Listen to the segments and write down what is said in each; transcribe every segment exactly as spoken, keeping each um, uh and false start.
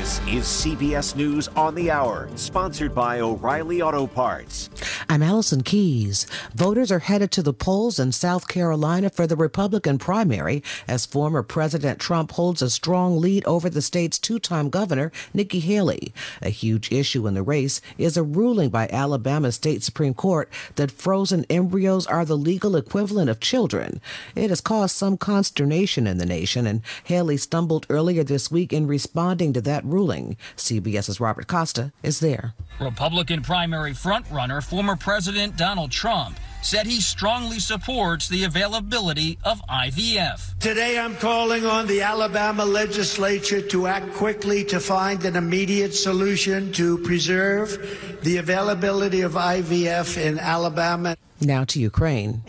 This is C B S News on the Hour, sponsored by O'Reilly Auto Parts. I'm Allison Keys. Voters are headed to the polls in South Carolina for the Republican primary as former President Trump holds a strong lead over the state's two-time governor, Nikki Haley. A huge issue in the race is a ruling by Alabama State Supreme Court that frozen embryos are the legal equivalent of children. It has caused some consternation in the nation, and Haley stumbled earlier this week in responding to that ruling. CBS's Robert Costa is there. Republican primary frontrunner, former President Donald Trump, said he strongly supports the availability of I V F. Today I'm calling on the Alabama legislature to act quickly to find an immediate solution to preserve the availability of I V F in Alabama. Now to Ukraine,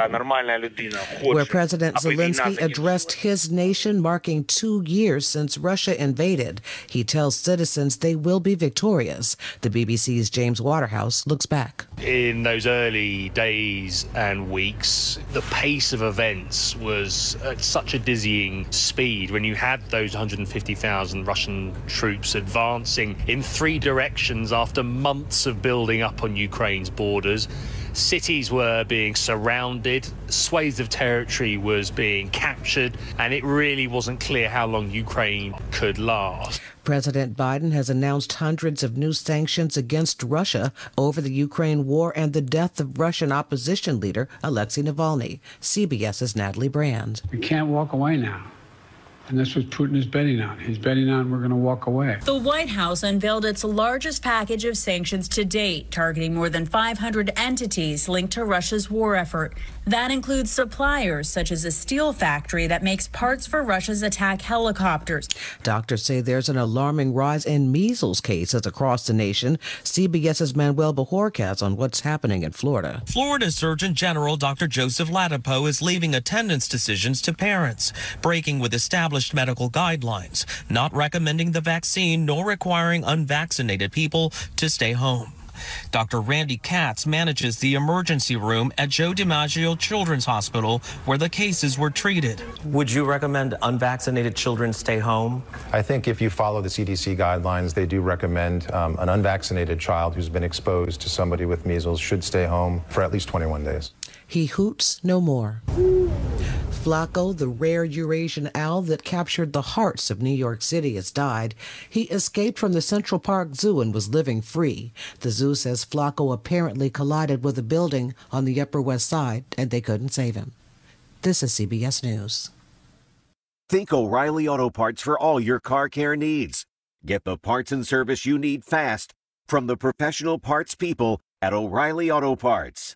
where President Zelensky addressed his nation, marking two years since Russia invaded. He tells citizens they will be victorious. The B B C's James Waterhouse looks back. In those early days and weeks, the pace of events was at such a dizzying speed when you had those one hundred fifty thousand Russian troops advancing in three directions after months of building up on Ukraine's borders. Cities were being surrounded, swathes of territory was being captured, and it really wasn't clear how long Ukraine could last. President Biden has announced hundreds of new sanctions against Russia over the Ukraine war and the death of Russian opposition leader Alexei Navalny. CBS's Natalie Brand. We can't walk away now. And that's what Putin is betting on. He's betting on we're going to walk away. The White House unveiled its largest package of sanctions to date, targeting more than five hundred entities linked to Russia's war effort. That includes suppliers such as a steel factory that makes parts for Russia's attack helicopters. Doctors say there's an alarming rise in measles cases across the nation. CBS's Manuel Bajorquez on what's happening in Florida. Florida Surgeon General Doctor Joseph Ladapo is leaving attendance decisions to parents, breaking with established medical guidelines, not recommending the vaccine nor requiring unvaccinated people to stay home. Doctor Randy Katz manages the emergency room at Joe DiMaggio Children's Hospital, where the cases were treated. Would you recommend unvaccinated children stay home? I think if you follow the C D C guidelines, they do recommend um, an unvaccinated child who's been exposed to somebody with measles should stay home for at least twenty-one days. He hoots no more. Flaco, the rare Eurasian owl that captured the hearts of New York City, has died. He escaped from the Central Park Zoo and was living free. The zoo says Flaco apparently collided with a building on the Upper West Side and they couldn't save him. This is C B S News. Think O'Reilly Auto Parts for all your car care needs. Get the parts and service you need fast from the professional parts people at O'Reilly Auto Parts.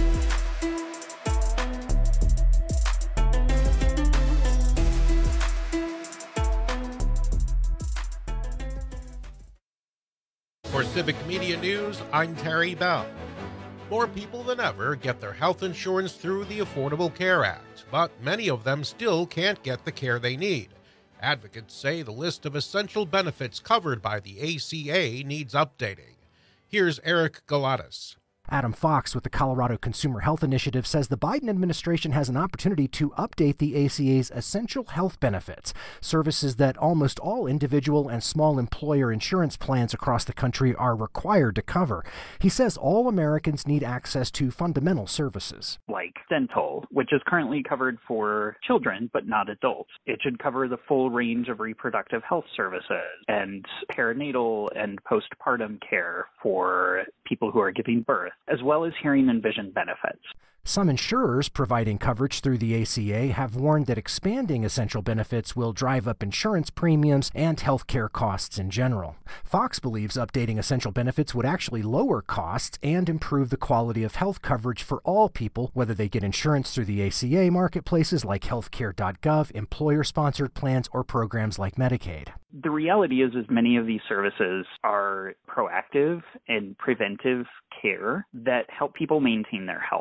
For Civic Media News, I'm Terry Bell. More people than ever get their health insurance through the Affordable Care Act, but many of them still can't get the care they need. Advocates say the list of essential benefits covered by the A C A needs updating. Here's Eric Galatas. Adam Fox with the Colorado Consumer Health Initiative says the Biden administration has an opportunity to update the A C A's essential health benefits, services that almost all individual and small employer insurance plans across the country are required to cover. He says all Americans need access to fundamental services. Like dental, which is currently covered for children but not adults. It should cover the full range of reproductive health services and perinatal and postpartum care for people who are giving birth, as well as hearing and vision benefits. Some insurers providing coverage through the A C A have warned that expanding essential benefits will drive up insurance premiums and health care costs in general. Fox believes updating essential benefits would actually lower costs and improve the quality of health coverage for all people, whether they get insurance through the A C A marketplaces like healthcare dot gov, employer-sponsored plans, or programs like Medicaid. The reality is, is many of these services are proactive and preventive care that help people maintain their health and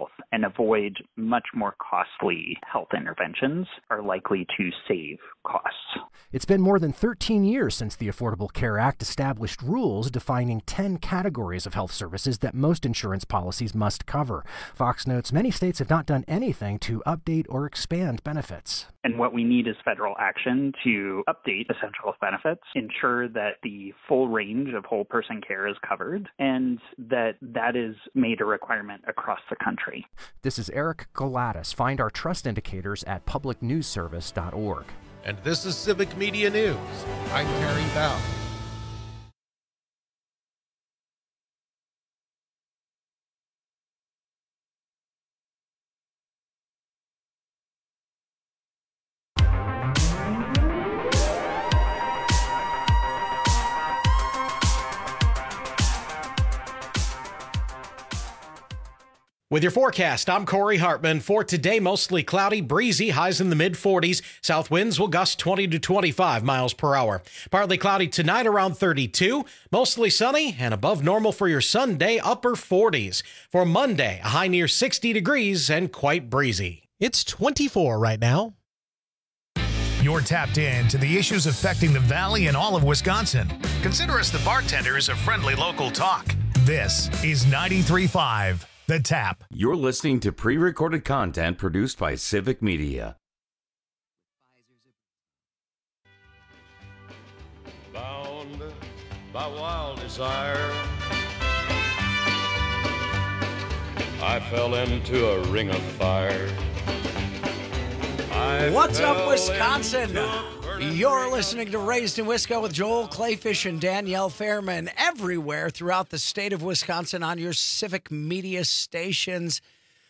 avoid much more costly health interventions are likely to save costs. It's been more than thirteen years since the Affordable Care Act established rules defining ten categories of health services that most insurance policies must cover. Fox notes many states have not done anything to update or expand benefits. And what we need is federal action to update essential health benefits, ensure that the full range of whole person care is covered, and that that is made a requirement across the country. This is Eric Galatis. Find our trust indicators at public news service dot org. And this is Civic Media News. I'm Terry Bell. With your forecast, I'm Corey Hartman. For today, mostly cloudy, breezy, highs in the mid forties. South winds will gust twenty to twenty-five miles per hour. Partly cloudy tonight, around thirty-two. Mostly sunny and above normal for your Sunday, upper forties. For Monday, a high near sixty degrees and quite breezy. It's twenty-four right now. You're tapped in to the issues affecting the Valley and all of Wisconsin. Consider us the bartenders of friendly local talk. This is ninety-three point five. The Tap. You're listening to pre-recorded content produced by Civic Media. Bound by wild desire, I fell into a ring of fire. I What's up, fell Wisconsin? You're listening to Raised in Wisco with Joel Clayfish and Danielle Fairman everywhere throughout the state of Wisconsin on your Civic Media stations.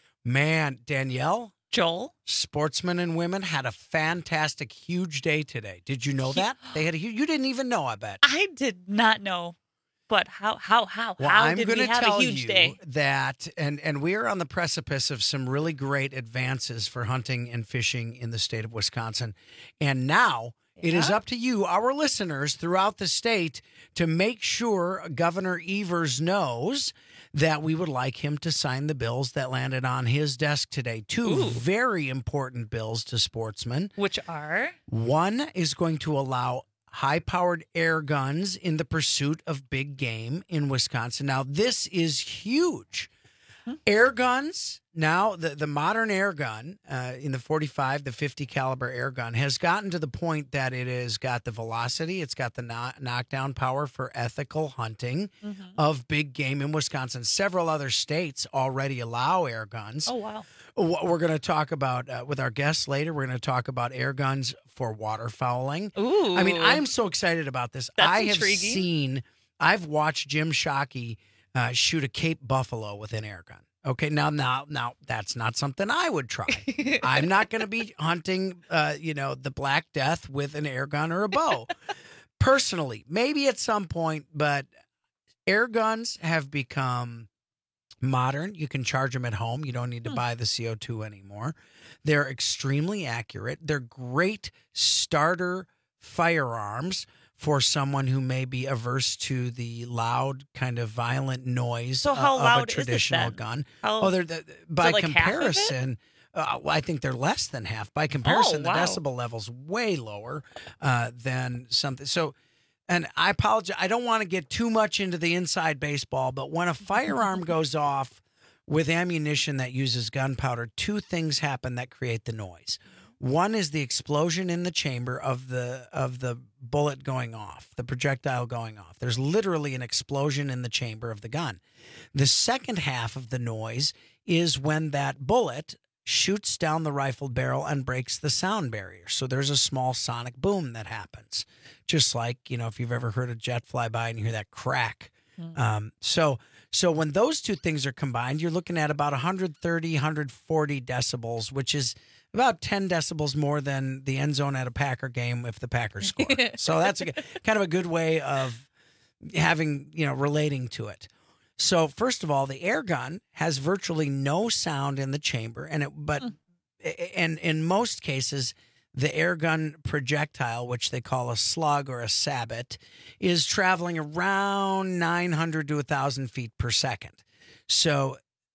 Man, Danielle? Joel? Sportsmen and women had a fantastic, huge day today. Did you know that? They had a huge, you didn't even know, I bet. I did not know. But how, how, how, well, how I'm did we gonna have tell a huge you day? That, and, and we are on the precipice of some really great advances for hunting and fishing in the state of Wisconsin. And now yeah. it is up to you, our listeners throughout the state, to make sure Governor Evers knows that we would like him to sign the bills that landed on his desk today. Two Ooh. very important bills to sportsmen. Which are? One is going to allow high-powered air guns in the pursuit of big game in Wisconsin. Now, this is huge. Hmm. Air guns, now the, the modern air gun uh, in the forty-five, the fifty caliber air gun has gotten to the point that it has got the velocity, it's got the no- knockdown power for ethical hunting mm-hmm. of big game in Wisconsin. Several other states already allow air guns. Oh, wow. What we're going to talk about uh, with our guests later, we're going to talk about air guns for waterfowling. Ooh. I mean, I'm so excited about this. That's I intriguing. have seen, I've watched Jim Shockey uh, shoot a Cape buffalo with an air gun. Okay, now, now, now, that's not something I would try. I'm not going to be hunting, uh, you know, the Black Death with an air gun or a bow. Personally, maybe at some point, but air guns have become modern. You can charge them at home. You don't need to hmm. buy the C O two anymore. They're extremely accurate. They're great starter firearms for someone who may be averse to the loud, kind of violent noise so how uh, loud of a traditional is it then? gun. How, oh, they're, they're by like comparison. Uh, well, I think they're less than half. By comparison, oh, wow. the decibel level's way lower uh, than something. So. And I apologize. I don't want to get too much into the inside baseball, but when a firearm goes off with ammunition that uses gunpowder, two things happen that create the noise. One is the explosion in the chamber of the of the bullet going off, the projectile going off. There's literally an explosion in the chamber of the gun. The second half of the noise is when that bullet shoots down the rifled barrel and breaks the sound barrier. So there's a small sonic boom that happens. Just like, you know, if you've ever heard a jet fly by and you hear that crack. Mm-hmm. Um, so so when those two things are combined, you're looking at about one thirty, one forty decibels, which is about ten decibels more than the end zone at a Packer game if the Packers score. So that's a, kind of a good way of having, you know, relating to it. So first of all, the air gun has virtually no sound in the chamber, and it, but mm. and in most cases, the air gun projectile, which they call a slug or a sabot, is traveling around nine hundred to one thousand feet per second. So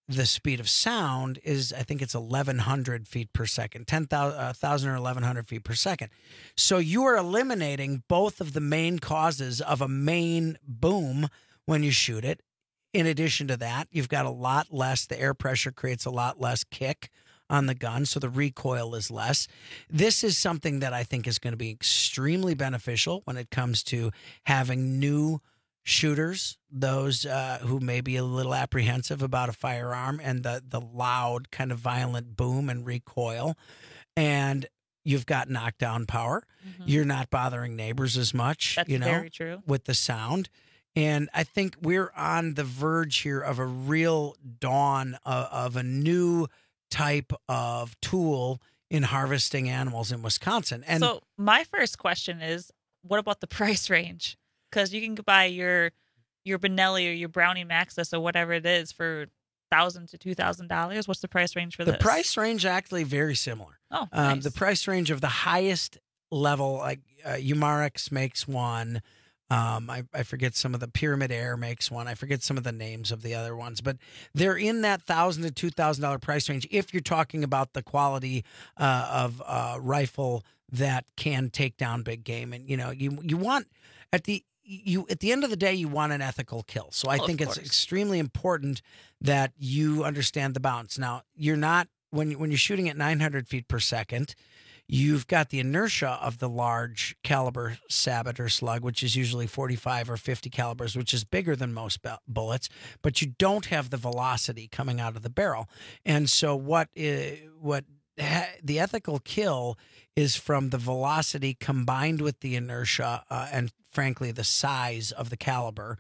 the speed of sound is, I think it's eleven hundred feet per second, ten thousand or eleven hundred feet per second. So you are eliminating both of the main causes of a main boom when you shoot it. In addition to that, you've got a lot less, the air pressure creates a lot less kick on the gun, so the recoil is less. This is something that I think is going to be extremely beneficial when it comes to having new shooters, those uh, who may be a little apprehensive about a firearm and the the loud kind of violent boom and recoil. And you've got knockdown power. Mm-hmm. You're not bothering neighbors as much. That's you know, very true. With the sound. And I think we're on the verge here of a real dawn of, of a new type of tool in harvesting animals in Wisconsin. And so my first question is, what about the price range? Because you can buy your your Benelli or your Browning Maxus or whatever it is for thousand to two thousand dollars. What's the price range for the this? The price range actually very similar. Oh, um, nice. The price range of the highest level, like uh, Umarex makes one. Um, I, I forget some of the Pyramid Air makes one. I forget some of the names of the other ones, but they're in that thousand to two thousand dollar price range. If you're talking about the quality uh, of uh, rifle that can take down big game, and you know, you you want at the you at the end of the day, you want an ethical kill. So I Oh, think of it's course. extremely important that you understand the bounds. Now, you're not when when you're shooting at nine hundred feet per second. You've got the inertia of the large caliber sabot or slug, which is usually forty-five or fifty calibers, which is bigger than most bu- bullets, but you don't have the velocity coming out of the barrel. And so what I- what ha- the ethical kill is from the velocity combined with the inertia uh, and frankly the size of the caliber.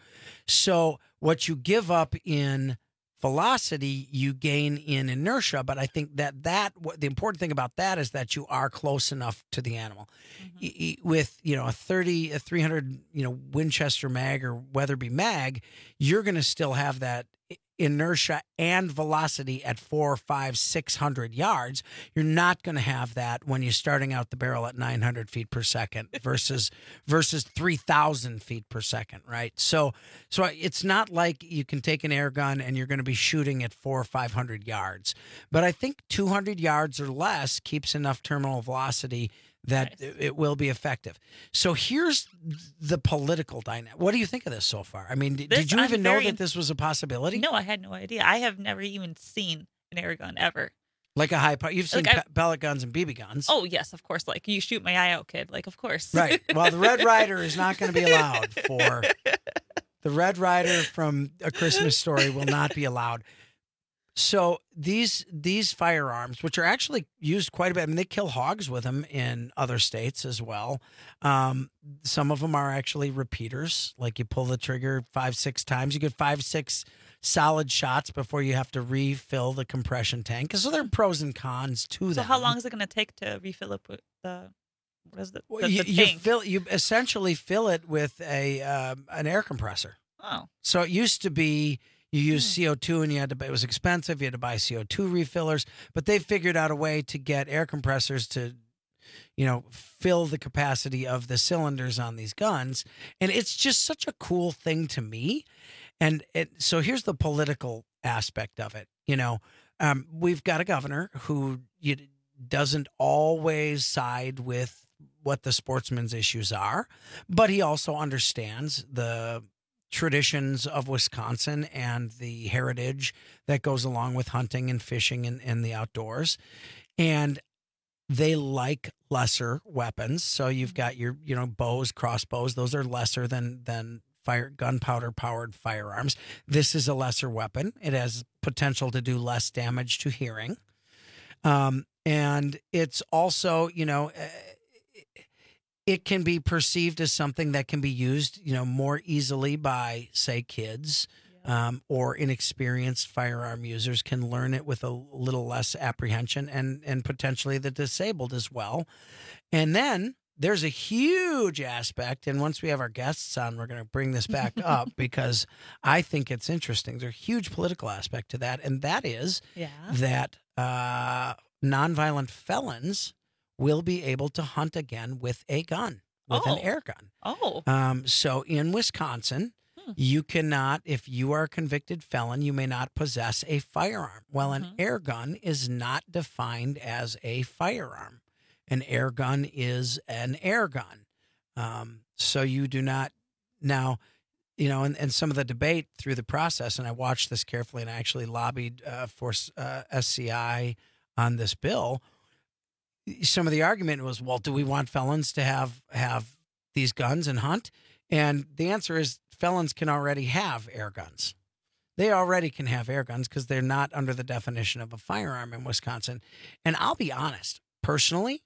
So what you give up in velocity, you gain in inertia, but I think that that what the important thing about that is that you are close enough to the animal. Mm-hmm. With you know a thirty, a three hundred, you know Winchester mag or Weatherby mag, you're going to still have that inertia and velocity at four, five, six hundred yards. You're not going to have that when you're starting out the barrel at nine hundred feet per second versus versus three thousand feet per second, right? So, so it's not like you can take an air gun and you're going to be shooting at four or five hundred yards. But I think two hundred yards or less keeps enough terminal velocity that nice. It will be effective. So here's the political dynamic. What do you think of this so far? I mean, This, did you I'm even know very- that this was a possibility? No, I had no idea. I have never even seen an air gun ever. Like a high, po- you've seen Like I- pe- pellet guns and B B guns. Oh, yes, of course. Like, you shoot my eye out, kid. Like, of course. Right. Well, the Red Ryder is not going to be allowed for the Red Ryder from A Christmas Story will not be allowed. So these these firearms, which are actually used quite a bit, I mean, they kill hogs with them in other states as well. Um, some of them are actually repeaters, like you pull the trigger five, six times. You get five, six solid shots before you have to refill the compression tank. So there are pros and cons to So them. how long is it going to take to refill up with the, what is the, Well, the, you, the you tank? fill you essentially fill it with a um, an air compressor. Oh. So it used to be you use C O two and you had to buy, it was expensive. You had to buy C O two refillers, but they figured out a way to get air compressors to, you know, fill the capacity of the cylinders on these guns. And it's just such a cool thing to me. And it, so here's the political aspect of it. You know, um, we've got a governor who you, doesn't always side with what the sportsman's issues are, but he also understands the traditions of Wisconsin and the heritage that goes along with hunting and fishing and, and the outdoors. And they like lesser weapons. So you've got your, you know, bows, crossbows. Those are lesser than, than fire, gunpowder powered firearms. This is a lesser weapon. It has potential to do less damage to hearing. Um, and it's also, you know, it can be perceived as something that can be used, you know, more easily by, say, kids yeah. um, or inexperienced firearm users can learn it with a little less apprehension, and and potentially the disabled as well. And then there's a huge aspect, and once we have our guests on, we're going to bring this back up because I think it's interesting. There's a huge political aspect to that, and that is yeah. that uh, nonviolent felons will be able to hunt again with a gun, with oh. an air gun. Oh. Um, so in Wisconsin, hmm. Mm. You cannot, if you are a convicted felon, you may not possess a firearm. Well, mm-hmm. an air gun is not defined as a firearm. An air gun is an air gun. Um, so you do not now, you know, and, and some of the debate through the process, and I watched this carefully, and I actually lobbied uh, for uh, S C I on this bill. Some of the argument was, well, do we want felons to have have these guns and hunt? And the answer is felons can already have air guns. They already can have air guns because they're not under the definition of a firearm in Wisconsin. And I'll be honest, personally,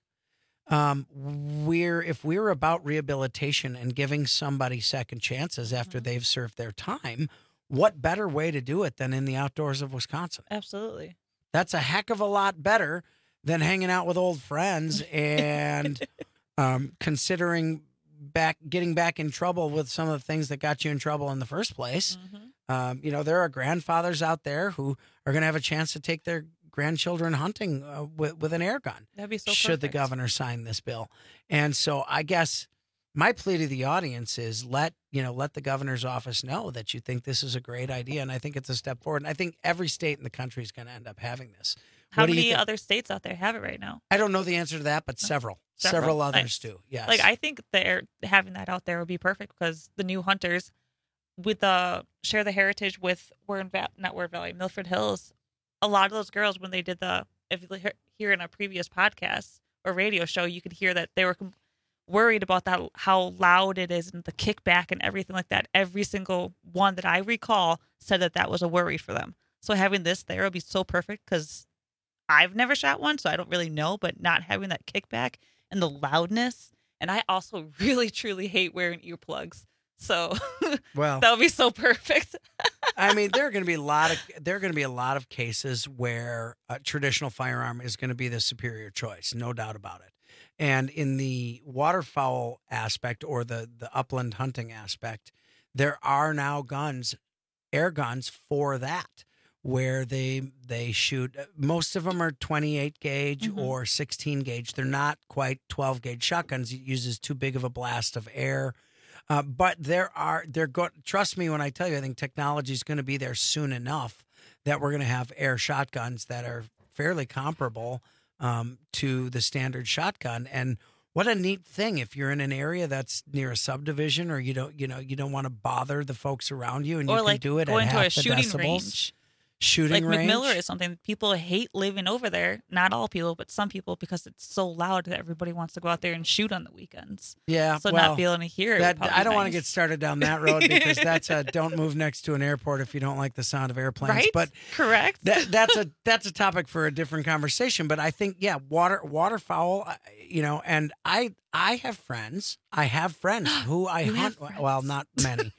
um, we're if we're about rehabilitation and giving somebody second chances after mm-hmm. they've served their time, what better way to do it than in the outdoors of Wisconsin? Absolutely. That's a heck of a lot better than hanging out with old friends and um, considering back getting back in trouble with some of the things that got you in trouble in the first place. Mm-hmm. Um, you know, there are grandfathers out there who are going to have a chance to take their grandchildren hunting uh, with, with an air gun. That'd be so should perfect. The governor sign this bill. And so I guess my plea to the audience is let, you know, let the governor's office know that you think this is a great idea. And I think it's a step forward. And I think every state in the country is going to end up having this. How many other states out there have it right now? I don't know the answer to that, but several. Several, several others nice. do, yes. Like, I think they're having that out there would be perfect because the new hunters with the share the heritage with Word Va- not Word Valley, Milford Hills. A lot of those girls, when they did the, if you hear in a previous podcast or radio show, you could hear that they were worried about that, how loud it is and the kickback and everything like that. Every single one that I recall said that that was a worry for them. So having this there would be so perfect because I've never shot one, so I don't really know, but not having that kickback and the loudness. And I also really, truly hate wearing earplugs. So well, that would be so perfect. I mean, there are going to be a lot of there are going to be a lot of cases where a traditional firearm is going to be the superior choice, no doubt about it. And in the waterfowl aspect or the the upland hunting aspect, there are now guns, air guns for that, where they they shoot. Most of them are twenty-eight gauge mm-hmm. or sixteen gauge. They're not quite twelve gauge shotguns. It uses too big of a blast of air. Uh, but there are, they're go- trust me when I tell you, I think technology is going to be there soon enough that we're going to have air shotguns that are fairly comparable um, to the standard shotgun. And what a neat thing if you're in an area that's near a subdivision or you don't, you know, you don't want to bother the folks around you and or you like can do it going at to half a shooting the decibels. range. Shooting like range. McMiller is something people hate living over there. Not all people, but some people, because it's so loud that everybody wants to go out there and shoot on the weekends. Yeah, so well, not feeling to hear it. That, I don't nice. want to get started down that road because that's a don't move next to an airport if you don't like the sound of airplanes. Right? But correct. That, that's a that's a topic for a different conversation. But I think yeah, water waterfowl, you know, and I I have friends. I have friends who I You hunt. have Well, not many,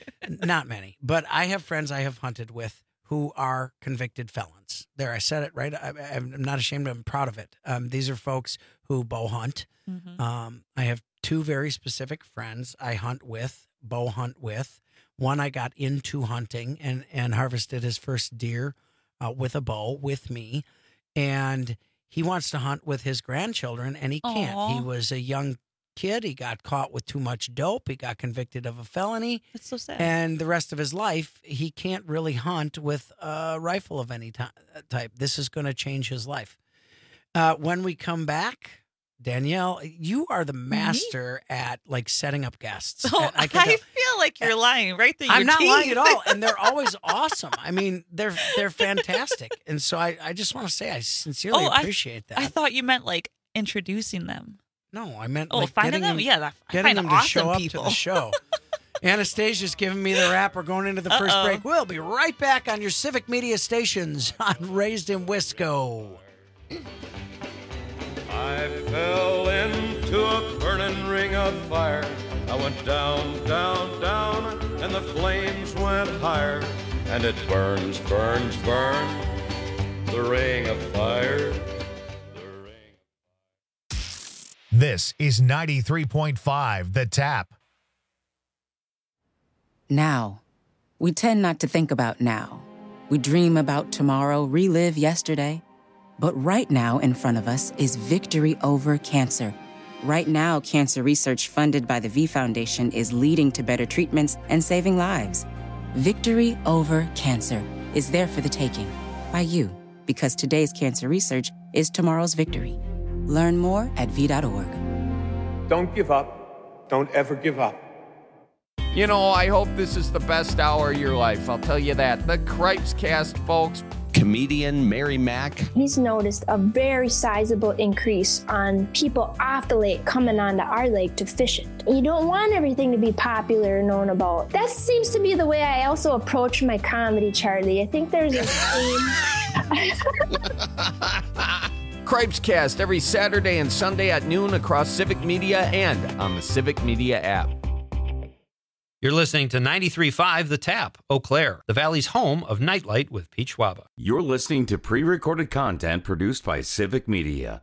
not many, but I have friends I have hunted with who are convicted felons. There, I said it right. I, I'm not ashamed. I'm proud of it. Um, these are folks who bow hunt. Mm-hmm. Um, I have two very specific friends I hunt with, bow hunt with. One I got into hunting and, and harvested his first deer uh, with a bow with me. And he wants to hunt with his grandchildren, and he can't. Aww. He was a young kid. He got caught with too much dope. He got convicted of a felony. It's so sad. And the rest of his life, he can't really hunt with a rifle of any ty- type. This is going to change his life. Uh, when we come back, Danielle, you are the master Me? at like setting up guests. Oh, I, I feel like you're lying right through your I'm not teeth. lying at all. And they're always awesome. I mean, they're they're fantastic. And so I, I just want to say I sincerely oh, appreciate I, that. I thought you meant like introducing them. No, I meant oh, like finding getting them. them, Yeah, that, I getting find them awesome to show people. up to the show. Anastasia's giving me the rap. We're going into the Uh-oh. first break. We'll be right back on your civic media stations on Raised in Wisco. I fell into a burning ring of fire. I went down, down, down, and the flames went higher. And it burns, burns, burns, the ring of fire. This is ninety-three point five The Tap. Now. We tend not to think about now. We dream about tomorrow, relive yesterday. But right now in front of us is victory over cancer, Right now, cancer research funded by the V Foundation is leading to better treatments and saving lives. Victory over cancer is there for the taking by you, because today's cancer research is tomorrow's victory. Learn more at v dot org. Don't give up. Don't ever give up. You know, I hope this is the best hour of your life. I'll tell you that. The Cripes Cast, folks. Comedian Mary Mack. He's noticed a very sizable increase on people off the lake coming onto our lake to fish it. You don't want everything to be popular and known about. That seems to be the way I also approach my comedy, Charlie. I think there's a theme. Cripes Cast every Saturday and Sunday at noon across Civic Media and on the Civic Media app. You're listening to ninety-three point five The Tap, Eau Claire, the Valley's home of Nightlight with Pete Schwaba. You're listening to pre-recorded content produced by Civic Media.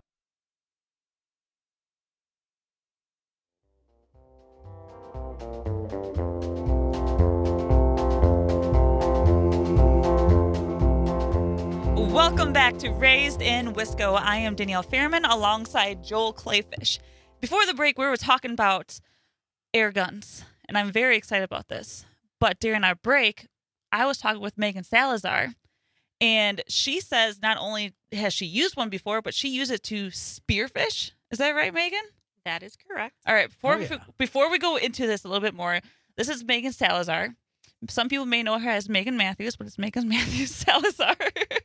Welcome back to Raised in Wisco. I am Danielle Fairman alongside Joel Clayfish. Before the break, we were talking about air guns, and I'm very excited about this. But during our break, I was talking with Megan Salazar, and she says not only has she used one before, but she used it to spearfish. Is that right, Megan? That is correct. All right. Before, Oh, yeah. before we go into this a little bit more, this is Megan Salazar. Some people may know her as Megan Matthews, but it's Megan Matthews Salazar.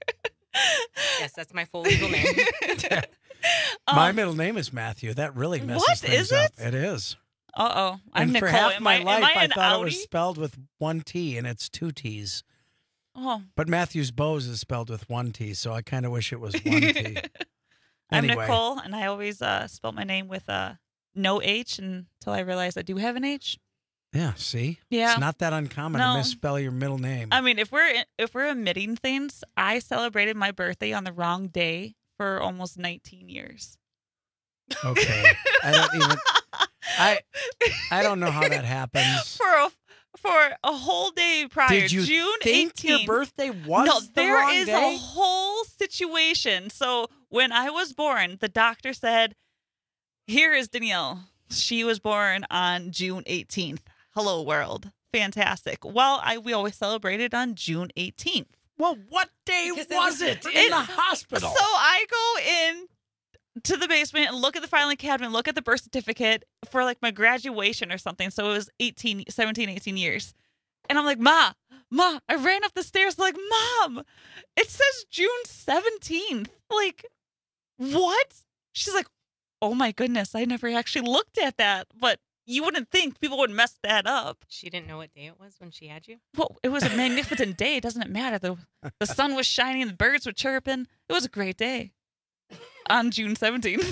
Yes, that's my full legal name. My Um, middle name is Matthew. That really messes What, things is up. it? It is. Uh-oh. I'm and Nicole. for half am my I, life, am I I an thought Audi? it was spelled with one T, and it's two T's. Oh. But Matthews Bose is spelled with one T, so I kind of wish it was one T. I'm Anyway. Nicole, and I always uh, spell my name with uh, no H until I realize I do have an H. Yeah, see? Yeah. It's not that uncommon No. to misspell your middle name. I mean, if we're if we're admitting things, I celebrated my birthday on the wrong day for almost nineteen years. Okay. I don't even I I don't know how that happens. For a for a whole day prior, Did you June think your eighteenth. birthday was no, the there wrong is day? a whole situation. So when I was born, the doctor said, "Here is Danielle. She was born on June eighteenth. Hello, world. Fantastic." Well, I we always celebrated on June eighteenth. Well, what day Because it was was it your in the birthday. hospital? So I go in to the basement and look at the filing cabinet, look at the birth certificate for like my graduation or something. So it was eighteen, seventeen, eighteen years. And I'm like, Ma, Ma, I ran up the stairs like, Mom, it says June seventeenth. Like, what? She's like, oh my goodness, I never actually looked at that. But you wouldn't think people would mess that up. She didn't know what day it was when she had you? Well, it was a magnificent day. Doesn't it matter? The, the sun was shining, the birds were chirping. It was a great day on June seventeenth.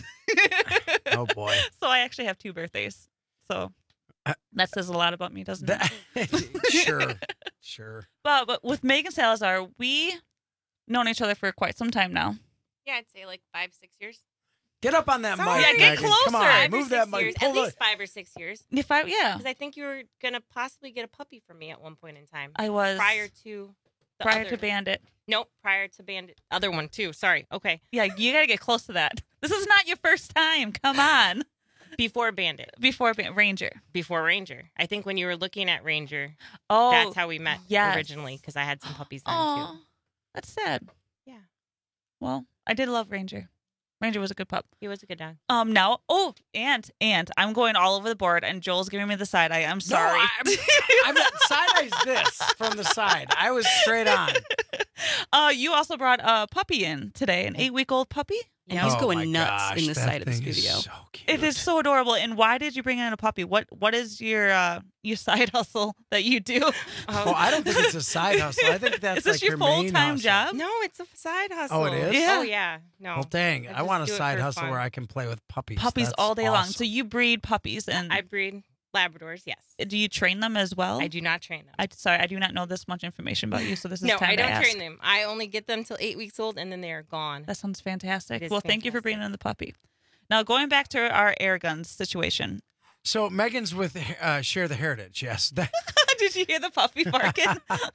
Oh, boy. So I actually have two birthdays. So that says a lot about me, doesn't it? Sure. Sure. But, but with Megan Salazar, we known each other for quite some time now. Yeah, I'd say like five, six years. Get up on that Sorry. mic. Yeah, get Megan. Come closer. on, Five or move six that mic. years. Pull At the- least five or six years. If I, yeah. Because I think you were going to possibly get a puppy from me at one point in time. I was. Prior to the Prior other- to Bandit. Nope, prior to Bandit. Other one, too. Sorry. Okay. Yeah, you got to get close to that. This is not your first time. Come on. Before Bandit. Before Ban- Ranger. Before Ranger. I think when you were looking at Ranger, Oh, that's how we met yes. originally, because I had some puppies then, Oh, too. that's sad. Yeah. Well, I did love Ranger. Ranger was a good pup. He was a good dog. Um, now, oh, and, and I'm going all over the board, and Joel's giving me the side eye. I'm sorry. No, I'm, I'm not side eyes this from the side. I was straight on. Uh, you also brought a puppy in today, an eight-week-old puppy. And he's Oh going my nuts gosh, in the that side of the thing is studio. so cute. It is so adorable. And why did you bring in a puppy? What What is your uh, your side hustle that you do? Well, I don't think it's a side hustle. I think that's Is this like your your main full-time hustle. job? No, it's a side hustle. Oh, it is? Yeah. Oh, yeah. No. Well, dang. I, just want a do it side for hustle fun. where I can play with puppies. Puppies That's all day long. awesome. So you breed puppies, and I breed Labradors, yes. do you train them as well? I do not train them. I sorry, I do not know this much information about you, so this is no, time I to don't ask. train them. I only get them till eight weeks old, and then they are gone. That sounds fantastic. It is Well, thank you for fantastic. bringing in the puppy. Now, going back to our air guns situation. So Megan's with uh, Share the Heritage, yes. That, Did you hear the puppy barking?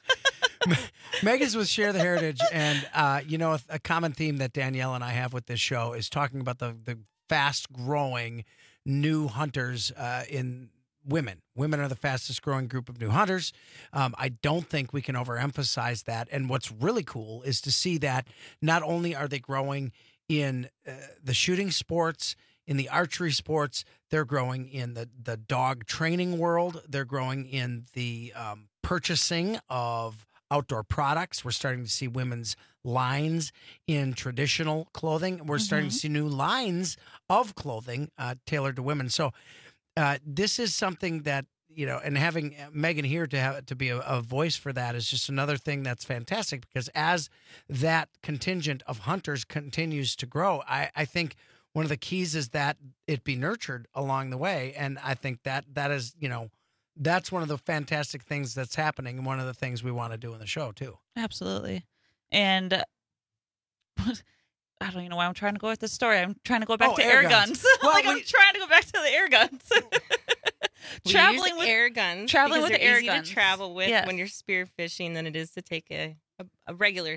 Megan's with Share the Heritage, and uh, you know, a, a common theme that Danielle and I have with this show is talking about the the fast growing new hunters uh, in women. Women are the fastest growing group of new hunters. Um, I don't think we can overemphasize that. And what's really cool is to see that not only are they growing in uh, the shooting sports, in the archery sports, they're growing in the, the dog training world. They're growing in the um, purchasing of outdoor products. We're starting to see women's lines in traditional clothing. We're mm-hmm. starting to see new lines of clothing uh, tailored to women. So uh, this is something that, you know, and having Megan here to have to be a, a voice for that is just another thing that's fantastic, because as that contingent of hunters continues to grow, I, I think one of the keys is that it be nurtured along the way. And I think that that is, you know, that's one of the fantastic things that's happening, and one of the things we want to do in the show too. Absolutely. And uh, I don't even know why I'm trying to go with this story. I'm trying to go back oh, to air air guns. guns. Well, like we, I'm trying to go back to the air guns. We traveling use with air guns. Traveling because with they're air easy guns. to travel with Yes. when you're spear fishing than it is to take a, a, a regular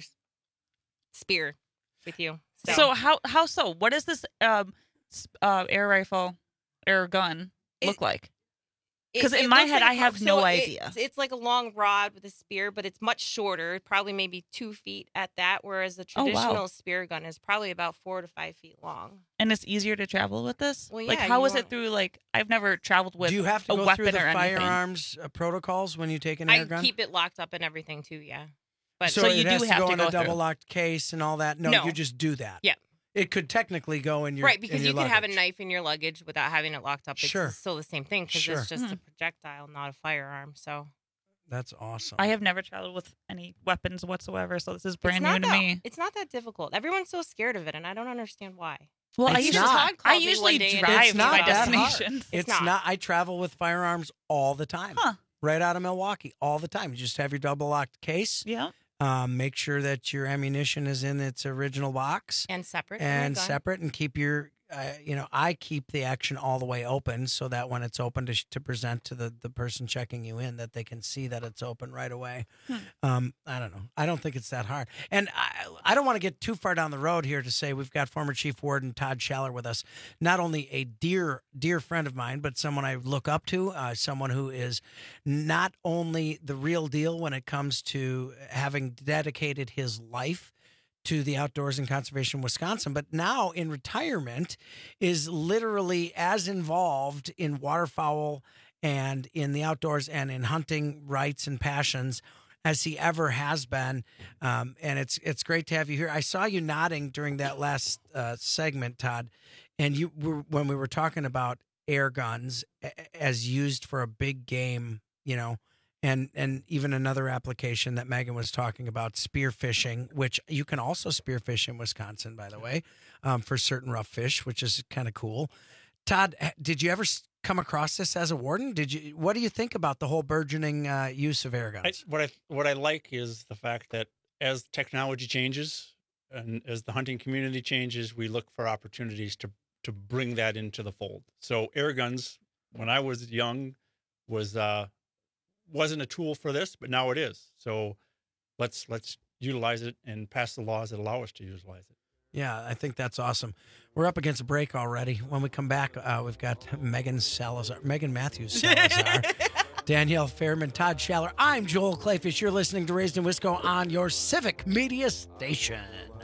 spear with you. So, So how how so? What does this um s- uh, air rifle, air gun look It- like? It- 'Cause in it my looks head, like I a- have so no it- idea. It's, it's like a long rod with a spear, but it's much shorter, probably maybe two feet at that, whereas the Oh, wow. traditional spear gun is probably about four to five feet long. And it's easier to travel with this? Well, like yeah, how you is want- it through like I've never traveled with do you have to a go weapon through the or anything. firearms uh, protocols when you take an I air gun? keep it locked up and everything too, yeah. But so, So it you has do to have go to in go a through. double locked case and all that. No, No. you just do that. yeah, It could technically go in your right, because in your you can have a luggage. knife in your luggage without having it locked up. It's Sure. still the same thing because Sure. it's just Hmm. a projectile, not a firearm. So That's awesome. I have never traveled with any weapons whatsoever, so this is brand it's new not to that, me. It's not that difficult. Everyone's so scared of it, and I don't understand why. Well, I It's usually not. Todd I called me usually one day and drive It's to not my that hard. destinations. It's, not. not. I travel with firearms all the time. Huh. Right out of Milwaukee, all the time. You just have your double locked case. Yeah. Um, make sure that your ammunition is in its original box And separate. from your and gun. separate, and keep your. Uh, you know, I keep the action all the way open so that when it's open to, sh- to present to the, the person checking you in, that they can see that it's open right away. Hmm. Um, I don't know. I don't think it's that hard. And I, I don't want to get too far down the road here to say we've got former Chief Warden Todd Schaller with us, not only a dear, dear friend of mine, but someone I look up to, uh, someone who is not only the real deal when it comes to having dedicated his life to the outdoors and conservation Wisconsin, but now in retirement is literally as involved in waterfowl and in the outdoors and in hunting rights and passions as he ever has been. Um, and it's it's great to have you here. I saw you nodding during that last uh, segment, Todd, and you were, when we were talking about air guns a- as used for a big game, you know, And and even another application that Megan was talking about, spear fishing, which you can also spear fish in Wisconsin, by the way, um, for certain rough fish, which is kind of cool. Todd, h- did you ever s- come across this as a warden? Did you? What do you think about the whole burgeoning uh, use of air guns? I, what I what I like is the fact that as technology changes and as the hunting community changes, we look for opportunities to to bring that into the fold. So air guns, when I was young, was uh, wasn't a tool for this, but now it is. So let's let's utilize it and pass the laws that allow us to utilize it. Yeah, I think that's awesome. We're up against a break already. When we come back, uh, we've got Megan Salazar, Megan Matthews Salazar, Danielle Fairman, Todd Schaller. I'm Joel Clayfish. You're listening to Raised in Wisco on your Civic Media Station.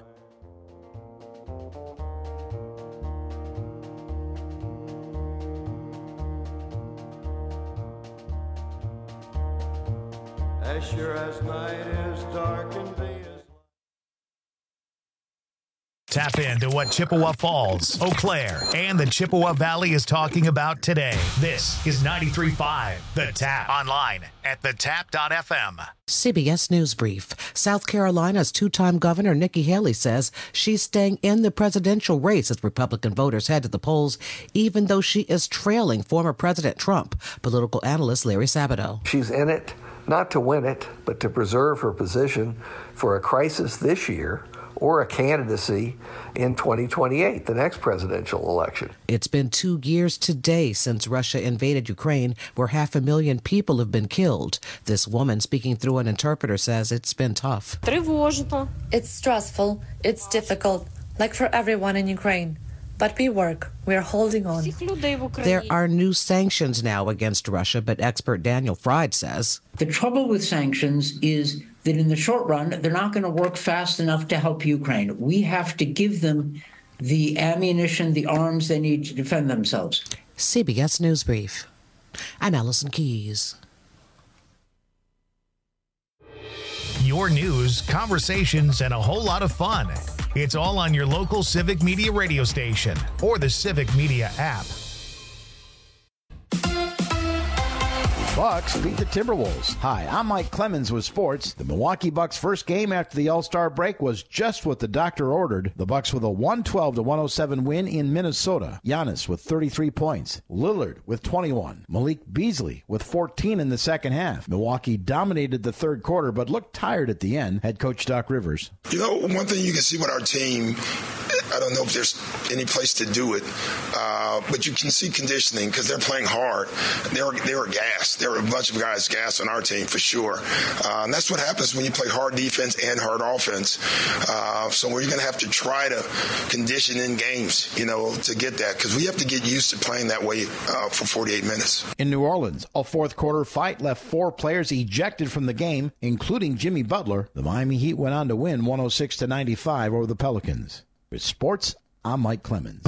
As sure as night is dark and day is Tap into what Chippewa Falls, Eau Claire, and the Chippewa Valley is talking about today. This is ninety-three point five The Tap. Online at the tap dot f m. C B S News Brief. South Carolina's two-time governor Nikki Haley says she's staying in the presidential race as Republican voters head to the polls, even though she is trailing former President Trump. Political analyst Larry Sabato. She's in it not to win it, but to preserve her position for a crisis this year or a candidacy in twenty twenty-eight, the next presidential election. It's been two years today since Russia invaded Ukraine, where half a million people have been killed. This woman, speaking through an interpreter, says it's been tough. It's stressful. It's difficult, like for everyone in Ukraine. But we work. We're holding on. There are new sanctions now against Russia, but expert Daniel Fried says the trouble with sanctions is that in the short run, they're not going to work fast enough to help Ukraine. We have to give them the ammunition, the arms they need to defend themselves. C B S News Brief. I'm Allison Keys. Your news, conversations, and a whole lot of fun. It's all on your local Civic Media radio station or the Civic Media app. Bucks beat the Timberwolves. Hi, I'm Mike Clemens with sports. The Milwaukee Bucks' first game after the All-Star break was just what the doctor ordered. The Bucks with a one twelve to one oh seven win in Minnesota. Giannis with thirty-three points. Lillard with twenty-one. Malik Beasley with fourteen in the second half. Milwaukee dominated the third quarter but looked tired at the end. Head coach Doc Rivers. You know, one thing you can see with our team, I don't know if there's any place to do it, uh, but you can see conditioning because they're playing hard. They were, they were gassed. There were a bunch of guys gassed on our team for sure. Uh, and that's what happens when you play hard defense and hard offense. Uh, so we're going to have to try to condition in games, you know, to get that because we have to get used to playing that way uh, for forty-eight minutes. In New Orleans, a fourth quarter fight left four players ejected from the game, including Jimmy Butler. The Miami Heat went on to win one oh six to ninety-five over the Pelicans. With sports, I'm Mike Clemens.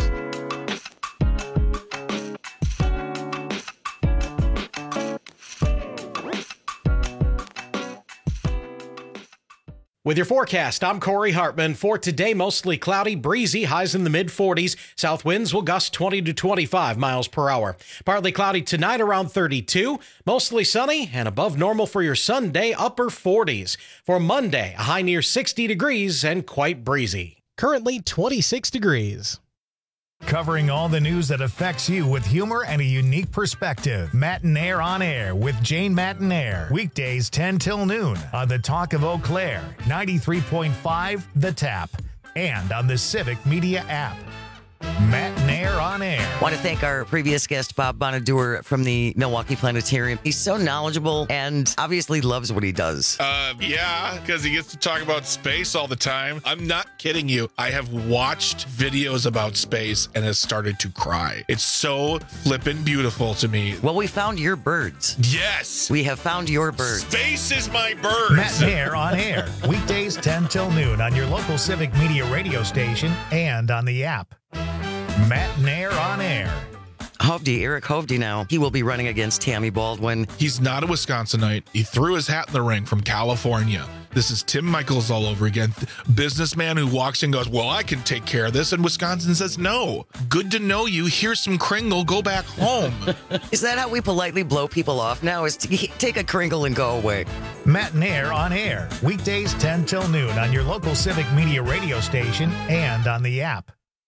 With your forecast, I'm Corey Hartman. For today, mostly cloudy, breezy, highs in the mid forties. South winds will gust twenty to twenty-five miles per hour. Partly cloudy tonight around thirty-two. Mostly sunny and above normal for your Sunday, upper forties. For Monday, a high near sixty degrees and quite breezy. Currently twenty-six degrees. Covering all the news that affects you with humor and a unique perspective. Matinaire on Air with Jane Matinaire. Weekdays ten till noon on the Talk of Eau Claire, ninety-three point five The Tap, and on the Civic Media app. Matinaire on Air. I want to thank our previous guest, Bob Bonadour from the Milwaukee Planetarium. He's so knowledgeable and obviously loves what he does. Uh, yeah, because he gets to talk about space all the time. I'm not kidding you. I have watched videos about space and has started to cry. It's so flippin' beautiful to me. Well, we found your birds. Yes. We have found your birds. Space is my birds. Matinaire on Air. Weekdays ten till noon on your local Civic Media radio station and on the app. Matinaire on Air. Hovde, Eric Hovde now. He will be running against Tammy Baldwin. He's not a Wisconsinite. He threw his hat in the ring from California. This is Tim Michaels all over again. Businessman who walks in and goes, well, I can take care of this. And Wisconsin says, no. Good to know you. Here's some Kringle. Go back home. Is that how we politely blow people off now? Is to take a Kringle and go away? Matinaire on Air. Weekdays ten till noon on your local Civic Media radio station and on the app.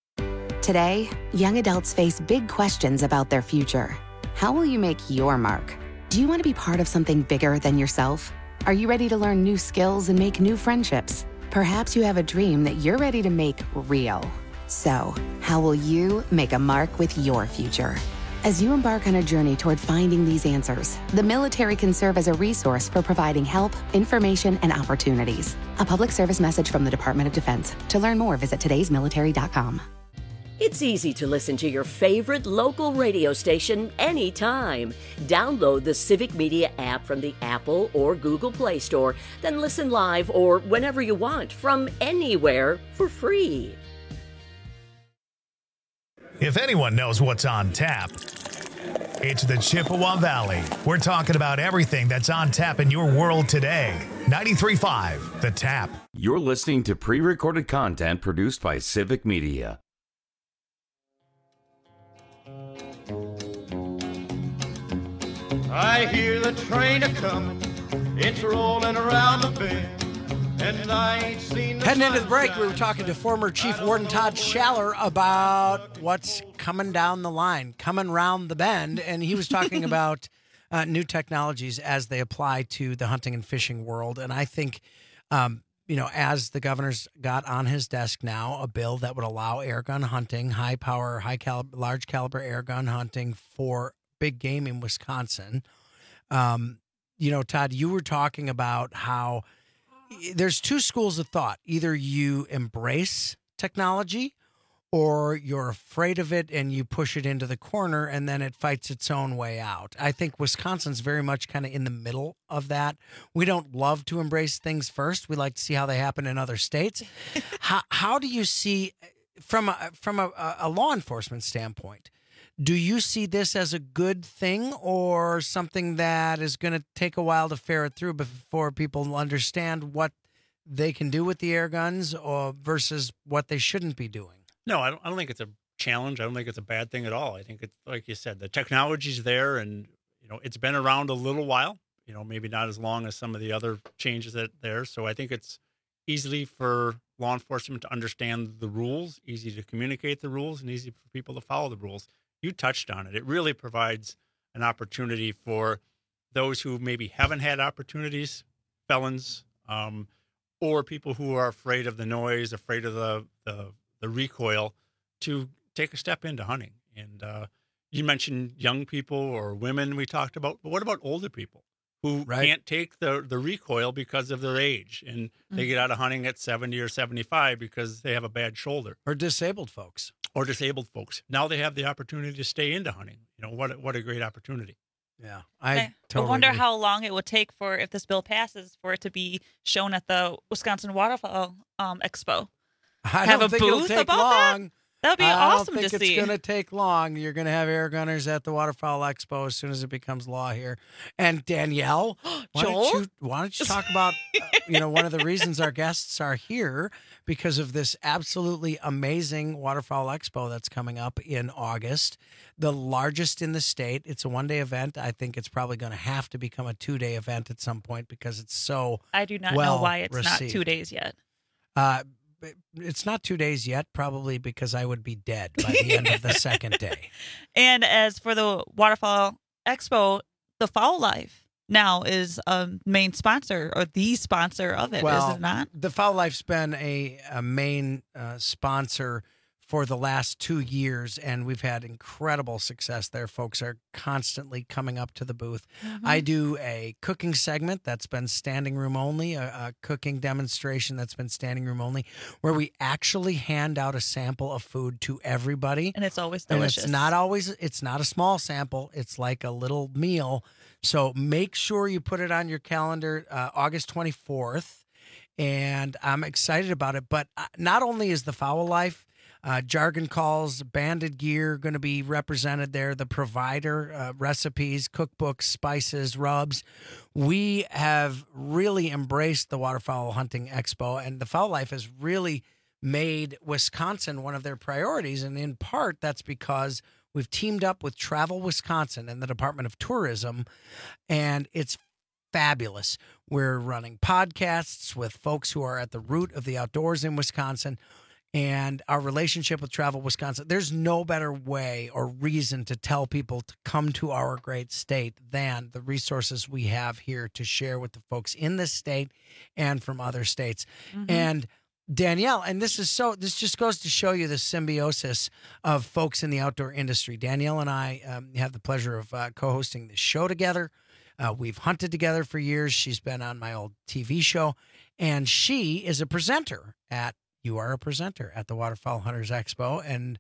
Today, young adults face big questions about their future. How will you make your mark? Do you want to be part of something bigger than yourself? Are you ready to learn new skills and make new friendships? Perhaps you have a dream that you're ready to make real. So, how will you make a mark with your future? As you embark on a journey toward finding these answers, the military can serve as a resource for providing help, information, and opportunities. A public service message from the Department of Defense. To learn more, visit todays military dot com. It's easy to listen to your favorite local radio station anytime. Download the Civic Media app from the Apple or Google Play Store, then listen live or whenever you want from anywhere for free. If anyone knows what's on tap, it's the Chippewa Valley. We're talking about everything that's on tap in your world today. ninety-three point five The Tap. You're listening to pre-recorded content produced by Civic Media. I hear the train a-comin', it's rolling around the bend, and I ain't seen the Heading into the break, we were talking to former Chief Warden Todd Schaller about what's coming down the line, coming round the bend, and he was talking about uh, new technologies as they apply to the hunting and fishing world. And I think, um, you know, as the governor's got on his desk now a bill that would allow air gun hunting, high power, high caliber, large caliber air gun hunting for big game in Wisconsin. Um, you know, Todd, you were talking about how there's two schools of thought. Either you embrace technology or you're afraid of it and you push it into the corner and then it fights its own way out. I think Wisconsin's very much kind of in the middle of that. We don't love to embrace things first. We like to see how they happen in other states. how, how do you see, from a, from a, a law enforcement standpoint, do you see this as a good thing or something that is going to take a while to ferret through before people understand what they can do with the air guns or versus what they shouldn't be doing? No, I don't, I don't think it's a challenge. I don't think it's a bad thing at all. I think it's, like you said, the technology's there and, you know, it's been around a little while, you know, maybe not as long as some of the other changes that there. So I think it's easily for law enforcement to understand the rules, easy to communicate the rules, and easy for people to follow the rules. You touched on it. It really provides an opportunity for those who maybe haven't had opportunities, felons, um, or people who are afraid of the noise, afraid of the, the the recoil, to take a step into hunting. And uh, you mentioned young people or women we talked about, but what about older people who right. can't take the, the recoil because of their age, and mm-hmm. they get out of hunting at seventy or seventy-five because they have a bad shoulder? Or disabled folks. Or disabled folks. Now they have the opportunity to stay into hunting. You know, what a, what a great opportunity. Yeah, I, I totally wonder agree. how long it would take for, if this bill passes, for it to be shown at the Wisconsin Waterfowl um, Expo. I have don't a think booth it'll take about long. that? That would be I awesome don't think to it's see. going to take long. You're going to have air gunners at the Waterfowl Expo as soon as it becomes law here. And Danielle, why Joel? don't you why don't you talk about uh, you know one of the reasons our guests are here, because of this absolutely amazing Waterfowl Expo that's coming up in August, the largest in the state. It's a one-day event. I think it's probably going to have to become a two-day event at some point because it's so I do not well know why it's received. not two days yet. Uh, It's not two days yet, probably because I would be dead by the end of the second day. And as for the Waterfowl Expo, the Fowl Life now is a main sponsor, or the sponsor of it, well, is it not? The Fowl Life's been a, a main uh, sponsor for the last two years, and we've had incredible success there. Folks are constantly coming up to the booth. Mm-hmm. I do a cooking segment that's been standing room only, a, a cooking demonstration that's been standing room only, where we actually hand out a sample of food to everybody. And it's always And delicious. it's not always, it's not a small sample. It's like a little meal. So make sure you put it on your calendar, uh, August twenty-fourth. And I'm excited about it. But not only is the Fowl Life, Uh, Jargon Calls, Banded Gear going to be represented there. The provider, uh, recipes, cookbooks, spices, rubs. We have really embraced the Waterfowl Hunting Expo, and the Fowl Life has really made Wisconsin one of their priorities. And in part, that's because we've teamed up with Travel Wisconsin and the Department of Tourism, and it's fabulous. We're running podcasts with folks who are at the root of the outdoors in Wisconsin. And our relationship with Travel Wisconsin, there's no better way or reason to tell people to come to our great state than the resources we have here to share with the folks in this state and from other states. Mm-hmm. And Danielle, and this is so, this just goes to show you the symbiosis of folks in the outdoor industry. Danielle and I um, have the pleasure of uh, co-hosting this show together. Uh, we've hunted together for years. She's been on my old T V show, and she is a presenter at You are a presenter at the Waterfowl Hunters Expo. And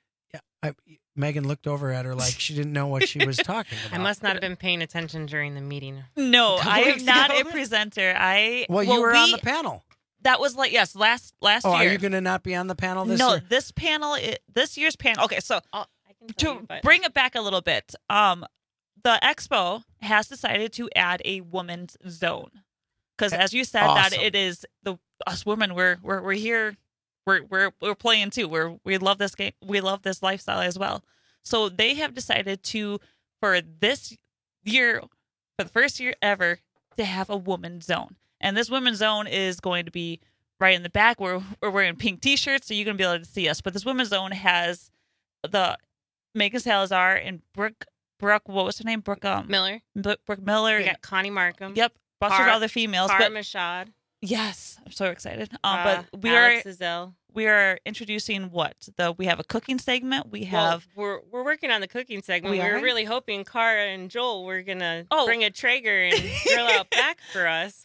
I, Megan looked over at her like she didn't know what she was talking about. I must not have been paying attention during the meeting. No, I am weeks not ago. a presenter. I Well, you well, were we, on the panel. That was like, yes, last last Oh, year. are you going to not be on the panel this no, year? this panel, i- this year's panel. Okay, so Oh, I can to tell you, but bring it back a little bit, um, the expo has decided to add a women's zone because, as you said, that Awesome. it is the us women. We're we're we're here. We're we're we're playing too. We're we love this game. We love this lifestyle as well. So they have decided to, for this year, for the first year ever, to have a women's zone. And this women's zone is going to be right in the back. We're we're wearing pink T-shirts, so you're gonna be able to see us. But this women's zone has the Megan Salazar and Brooke Brooke. What was her name? Brooke um, Miller. Brooke Brooke Miller. We got Connie Markham. Yep, bunch of other females. Cara but Mashad. yes, I'm so excited. Um, Uh, but we Alex are Azell. we are introducing what the we have a cooking segment. We Well, have we're we're working on the cooking segment. We We, were are? really hoping Cara and Joel were gonna Oh. bring a Traeger and grill out back for us. Was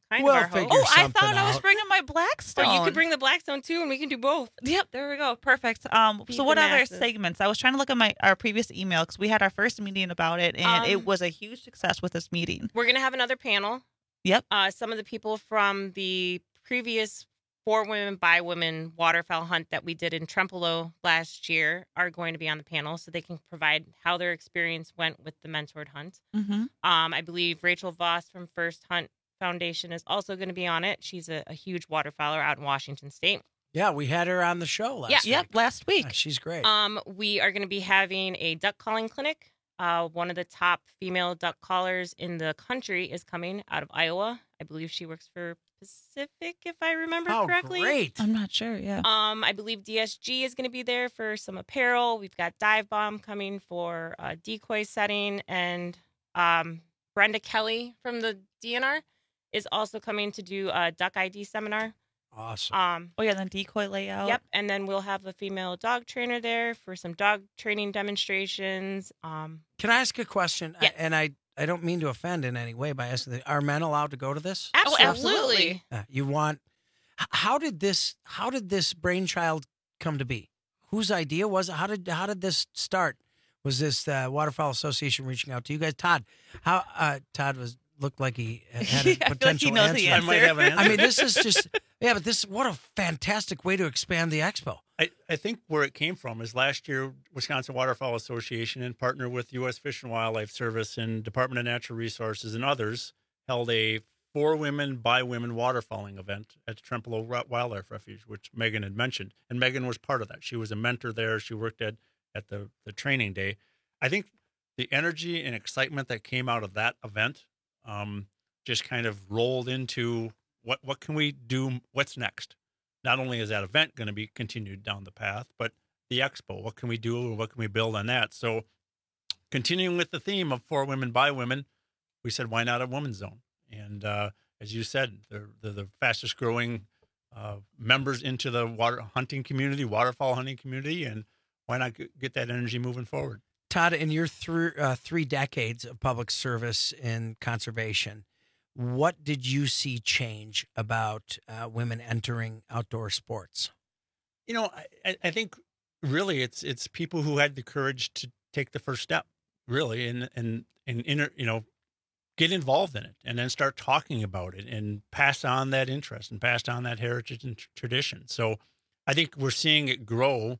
kind We'll of our figure host. Oh, I something thought I was out. bringing my Blackstone. Or you could bring the Blackstone too, and we can do both. Yep, there we go. Perfect. Um, Beat so the what other masses. segments? I was trying to look at my our previous email because we had our first meeting about it, and Um, it was a huge success with this meeting. We're gonna have another panel. Yep. Uh, some of the people from the previous For Women by Women waterfowl hunt that we did in Trempealeau last year are going to be on the panel, so they can provide how their experience went with the mentored hunt. Mm-hmm. Um, I believe Rachel Voss from First Hunt Foundation is also going to be on it. She's a, a huge waterfowler out in Washington State. Yeah, we had her on the show last Yeah. week. Yep, last week. Yeah, she's great. Um, we are going to be having a duck calling clinic. Uh, one of the top female duck callers in the country is coming out of Iowa. I believe she works for Pacific, if I remember Oh, correctly. great. I'm not sure. Yeah. Um, I believe D S G is going to be there for some apparel. We've got Dive Bomb coming for uh, decoy setting, and um, Brenda Kelly from the D N R is also coming to do a duck I D seminar. Awesome. Um, oh yeah, then decoy layout. Yep, and then we'll have a female dog trainer there for some dog training demonstrations. Um, Can I ask a question? Yes. And I, I don't mean to offend in any way by asking, the- are men allowed to go to this? Oh, absolutely. Uh, you want? h- How did this? How did this brainchild come to be? Whose idea was it? How did how did this start? Was this uh, Waterfowl Association reaching out to you guys? Todd, how uh, Todd was looked like he had a I feel like he potential knows the answer. I might have an I answer. mean, this is just yeah, but this what a fantastic way to expand the expo. I, I think where it came from is last year, Wisconsin Waterfowl Association, in partner with U S Fish and Wildlife Service and Department of Natural Resources and others, held a for women by women waterfowling event at the Trempealeau Wi- Wildlife Refuge, which Megan had mentioned. And Megan was part of that. She was a mentor there. She worked at, at the, the training day. I think the energy and excitement that came out of that event um, just kind of rolled into what, what can we do? What's next? Not only is that event going to be continued down the path, but the expo, what can we do and what can we build on that? So continuing with the theme of for women by women, we said, why not a women's zone? And uh, as you said, they're, they're the fastest growing uh, members into the water hunting community, waterfowl hunting community, and why not g- get that energy moving forward? Todd, in your three uh, three decades of public service in conservation, what did you see change about uh, women entering outdoor sports? You know, I, I think really it's it's people who had the courage to take the first step, really, and and and inter, you know, get involved in it, and then start talking about it, and pass on that interest, and pass on that heritage and tr- tradition. So, I think we're seeing it grow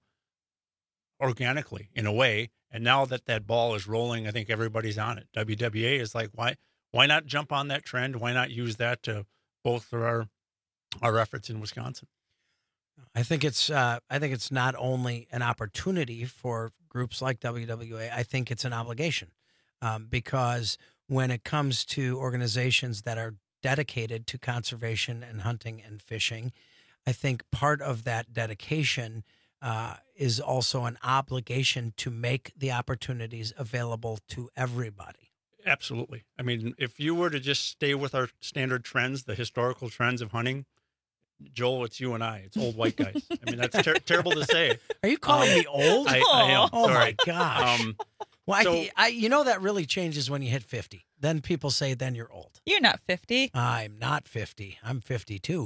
organically in a way. And now that that ball is rolling, I think everybody's on it. W W A is like, why why not jump on that trend? Why not use that to bolster our our efforts in Wisconsin? I think it's uh, I think it's not only an opportunity for groups like W W A. I think it's an obligation um, because when it comes to organizations that are dedicated to conservation and hunting and fishing, I think part of that dedication uh, is also an obligation to make the opportunities available to everybody. Absolutely. I mean, if you were to just stay with our standard trends, the historical trends of hunting, Joel, it's you and I. It's old white guys. I mean, that's ter- terrible to say. Are you calling Um, me old? I, I am. Oh my Sorry. gosh. Um, well, so- I, I, you know that really changes when you hit fifty. Then people say, then you're old. You're not fifty. I'm not fifty. I'm fifty-two.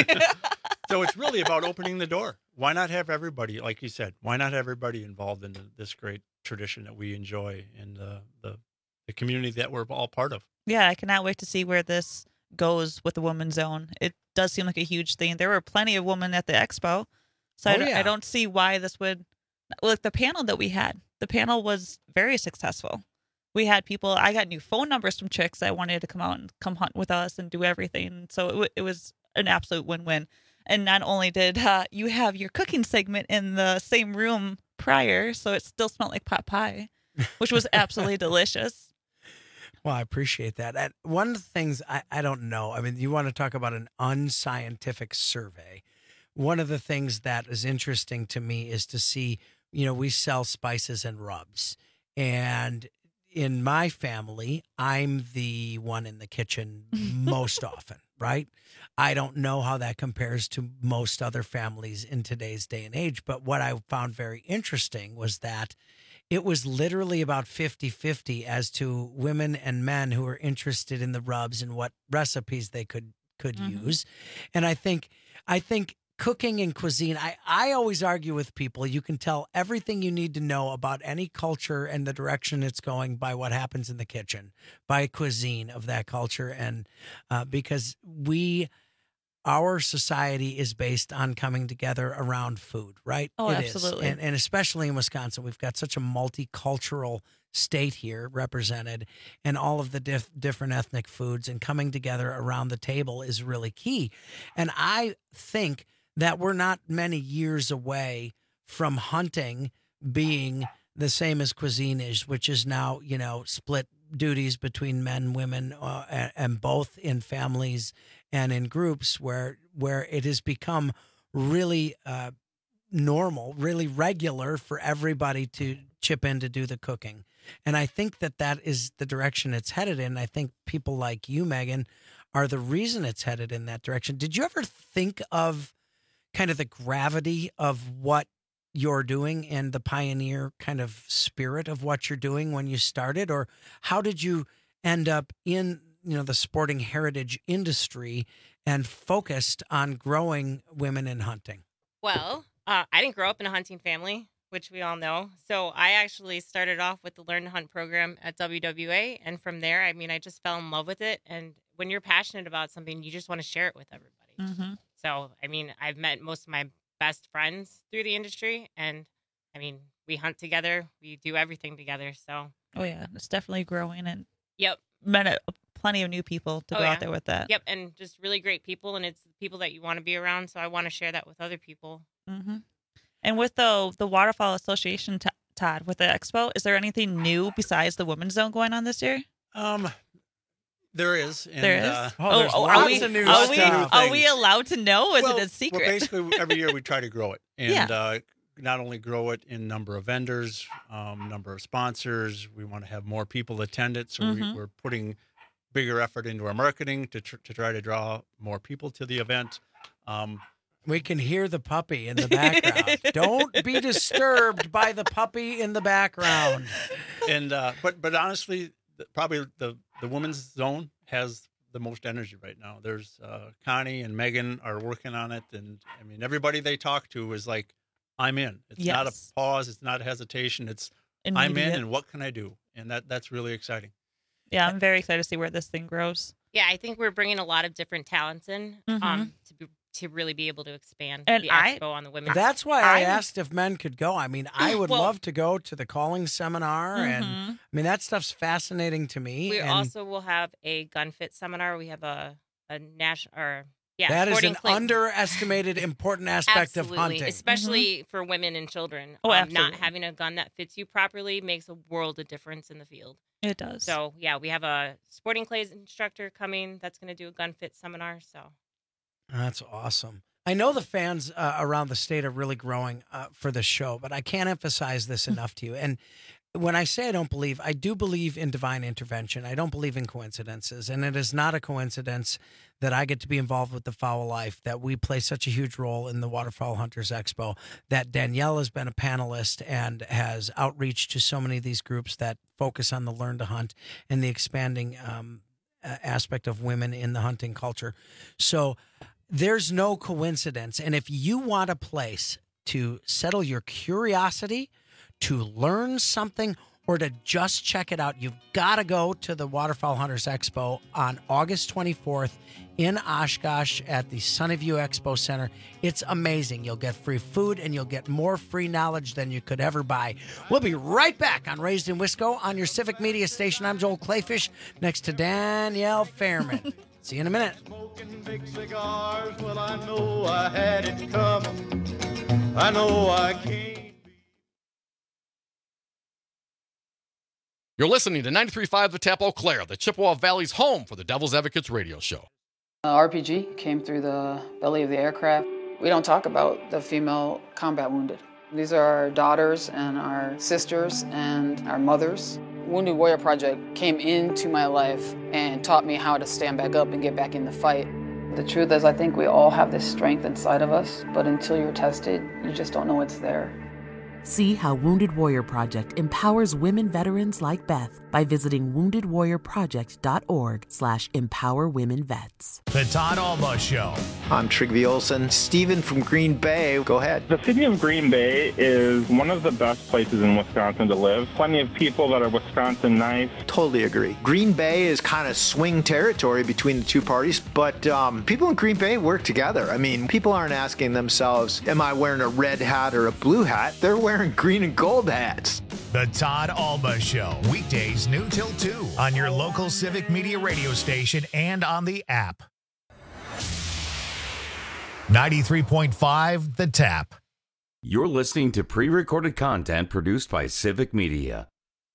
So it's really about opening the door. Why not have everybody, like you said, why not have everybody involved in the, this great tradition that we enjoy and the, the the community that we're all part of? Yeah, I cannot wait to see where this goes with the women's zone. It does seem like a huge thing. There were plenty of women at the expo, so I, Oh, don't- yeah. I don't see why this would. Like the panel that we had, the panel was very successful. We had people. I got new phone numbers from chicks that wanted to come out and come hunt with us and do everything. So it, w- it was an absolute win-win. And not only did uh, you have your cooking segment in the same room prior, so it still smelled like pot pie, which was absolutely delicious. Well, I appreciate that. And one of the things I, I don't know, I mean, you want to talk about an unscientific survey. One of the things that is interesting to me is to see, you know, we sell spices and rubs. And in my family, I'm the one in the kitchen most often, right? I don't know how that compares to most other families in today's day and age. But what I found very interesting was that it was literally about fifty-fifty as to women and men who were interested in the rubs and what recipes they could could Mm-hmm. use. And I think, I think cooking and cuisine, I, I always argue with people, you can tell everything you need to know about any culture and the direction it's going by what happens in the kitchen, by cuisine of that culture. And uh, because we, our society is based on coming together around food, right? Oh, It is. absolutely. And, and especially in Wisconsin, we've got such a multicultural state here represented, and all of the diff- different ethnic foods, and coming together around the table is really key. And I think that we're not many years away from hunting being the same as cuisine is, which is now, you know, split duties between men, women, uh, and, and both in families and in groups, where where it has become really uh, normal, really regular for everybody to chip in to do the cooking. And I think that that is the direction it's headed in. I think people like you, Megan, are the reason it's headed in that direction. Did you ever think of kind of the gravity of what you're doing and the pioneer kind of spirit of what you're doing when you started? Or how did you end up in, you know, the sporting heritage industry and focused on growing women in hunting? Well, uh, I didn't grow up in a hunting family, which we all know. So I actually started off with the Learn to Hunt program at W W A. And from there, I mean, I just fell in love with it. And when you're passionate about something, you just want to share it with everybody. Mm-hmm. So, I mean, I've met most of my best friends through the industry. And I mean, we hunt together, we do everything together. So, Oh yeah, it's definitely growing, and yep. met a, plenty of new people to Oh, go yeah. out there with that. Yep. And just really great people. And it's the people that you want to be around. So I want to share that with other people. Mm-hmm. And with the the Waterfowl Association, t- Todd, with the expo, is there anything new besides the women's zone going on this year? Um, there is. And, There is. Uh, Oh, there's are lots we of new are we stuff. are we allowed to know? Or is well, it a secret? Well, basically, every year we try to grow it, and Yeah. uh, not only grow it in number of vendors, um, number of sponsors. We want to have more people attend it, so Mhm. we, we're putting bigger effort into our marketing to tr- to try to draw more people to the event. Um, We can hear the puppy in the background. Don't be disturbed by the puppy in the background. and uh, but but honestly, the, probably the the women's zone has the most energy right now. There's uh, Connie and Megan are working on it, and I mean everybody they talk to is like, I'm in. It's not a Yes. pause. It's not a hesitation. It's I'm in, Immediate. and what can I do? And that that's really exciting. Yeah, I'm very excited to see where this thing grows. Yeah, I think we're bringing a lot of different talents in Mhm. um, to be, to really be able to expand And the I- expo on the women's. That's why I, I- asked if men could go. I mean, I would Well- love to go to the calling seminar, and Mhm. I mean that stuff's fascinating to me. We and also will have a gun fit seminar. We have a a national or yeah, that is sporting an clay- underestimated important aspect absolutely, of hunting. especially for women and children. Oh, um, absolutely. not having a gun that fits you properly makes a world of difference in the field. It does. So yeah, we have a sporting clays instructor coming that's going to do a gun fit seminar. So That's awesome. I know the fans uh, around the state are really growing uh, for the show, but I can't emphasize this enough to you. And when I say I don't believe, I do believe in divine intervention. I don't believe in coincidences. And it is not a coincidence that I get to be involved with the Fowl Life, that we play such a huge role in the Waterfowl Hunters Expo, that Danielle has been a panelist and has outreach to so many of these groups that focus on the Learn to Hunt and the expanding um, uh, aspect of women in the hunting culture. So there's no coincidence. And if you want a place to settle your curiosity, to learn something, or to just check it out, you've got to go to the Waterfowl Hunters Expo on August twenty-fourth in Oshkosh at the Sunnyview Expo Center. It's amazing. You'll get free food and you'll get more free knowledge than you could ever buy. We'll be right back on Raised in Wisco on your Civic Media station. I'm Joel Clayfish next to Danielle Fairman. See you in a minute. Smoking big cigars, well, I know I had it coming. I know I can't. You're listening to ninety-three point five The Tap Eau Claire, the Chippewa Valley's home for the Devil's Advocates radio show. Uh, R P G came through the belly of the aircraft. We don't talk about the female combat wounded. These are our daughters and our sisters and our mothers. Wounded Warrior Project came into my life and taught me how to stand back up and get back in the fight. The truth is, I think we all have this strength inside of us, but until you're tested, you just don't know it's there. See how Wounded Warrior Project empowers women veterans like Beth by visiting wounded warrior project dot org slash empower women vets. The Todd Alba Show. I'm Trigby Olson. Steven from Green Bay, go ahead. The city of Green Bay is one of the best places in Wisconsin to live. Plenty of people that are Wisconsin nice. Totally agree. Green Bay is kind of swing territory between the two parties, but um, people in Green Bay work together. I mean, people aren't asking themselves, am I wearing a red hat or a blue hat? They're wearing green and gold hats. The Todd Alba Show, weekdays noon till two on your local Civic Media radio station and on the app. ninety-three point five The Tap. You're listening to pre-recorded content produced by Civic Media.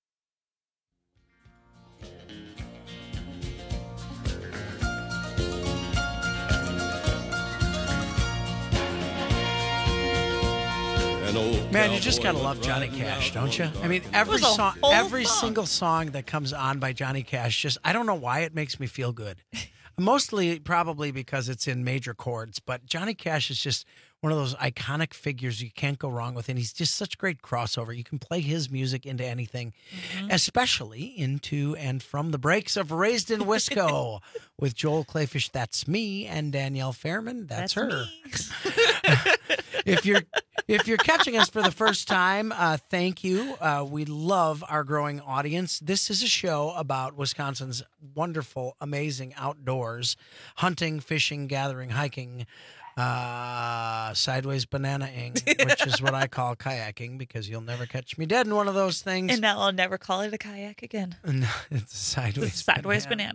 Man, you just gotta love Johnny Cash, don't you? I mean, every It was a song, whole every song. single song that comes on by Johnny Cash, just I don't know why it makes me feel good. Mostly, probably because it's in major chords. But Johnny Cash is just one of those iconic figures you can't go wrong with, and he's just such great crossover. You can play his music into anything, Mm-hmm. especially into and from the breaks of Raised in Wisco with Joel Clayfish. That's me, and Danielle Fairman. That's, That's her. if you're if you're catching us for the first time, uh, thank you. Uh, we love our growing audience. This is a show about Wisconsin's wonderful, amazing outdoors: hunting, fishing, gathering, hiking, uh, sideways bananaing, which is what I call kayaking because you'll never catch me dead in one of those things. And now I'll never call it a kayak again. No, it's a sideways, It's a sideways banana.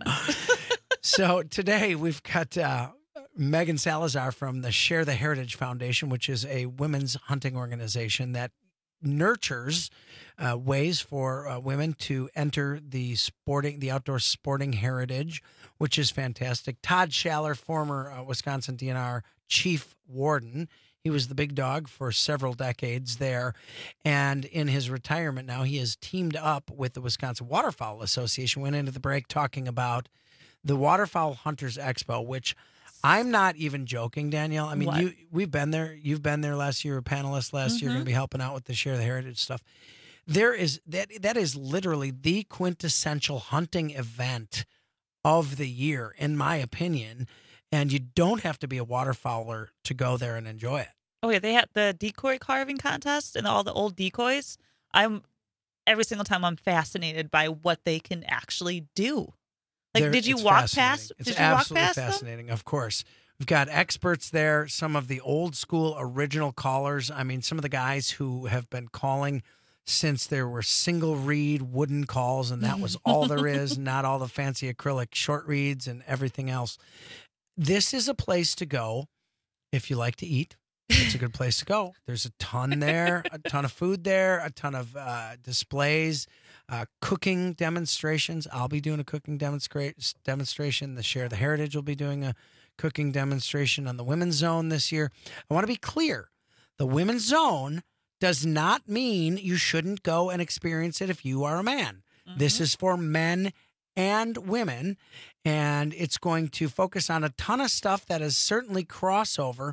So today we've got uh, Megan Salazar from the Share the Heritage Foundation, which is a women's hunting organization that nurtures uh, ways for uh, women to enter the sporting, the outdoor sporting heritage, which is fantastic. Todd Schaller, former uh, Wisconsin D N R chief warden. He was the big dog for several decades there. And in his retirement now, he has teamed up with the Wisconsin Waterfowl Association, went into the break talking about the Waterfowl Hunters Expo, which I'm not even joking, Danielle. I mean, What? you we've been there. You've been there last year, a panelist last year, Mhm. going to be helping out with the Share the Heritage stuff. There is that that is literally the quintessential hunting event of the year, in my opinion. And you don't have to be a waterfowler to go there and enjoy it. Oh yeah, they had the decoy carving contest and all the old decoys. I'm every single time I'm fascinated by what they can actually do. Like, They're- did you it's walk fascinating. past? It's Did you walk absolutely past them? fascinating, of course. We've got experts there, some of the old school original callers. I mean, some of the guys who have been calling since there were single reed wooden calls, and that was all there is, not all the fancy acrylic short reeds and everything else. This is a place to go if you like to eat. It's a good place to go. There's a ton there, a ton of food there, a ton of uh, displays, uh, cooking demonstrations. I'll be doing a cooking demonstra- demonstration. The Share the Heritage will be doing a cooking demonstration on the Women's Zone this year. I want to be clear. The Women's Zone does not mean you shouldn't go and experience it if you are a man. Mm-hmm. This is for men and women, and it's going to focus on a ton of stuff that is certainly crossover,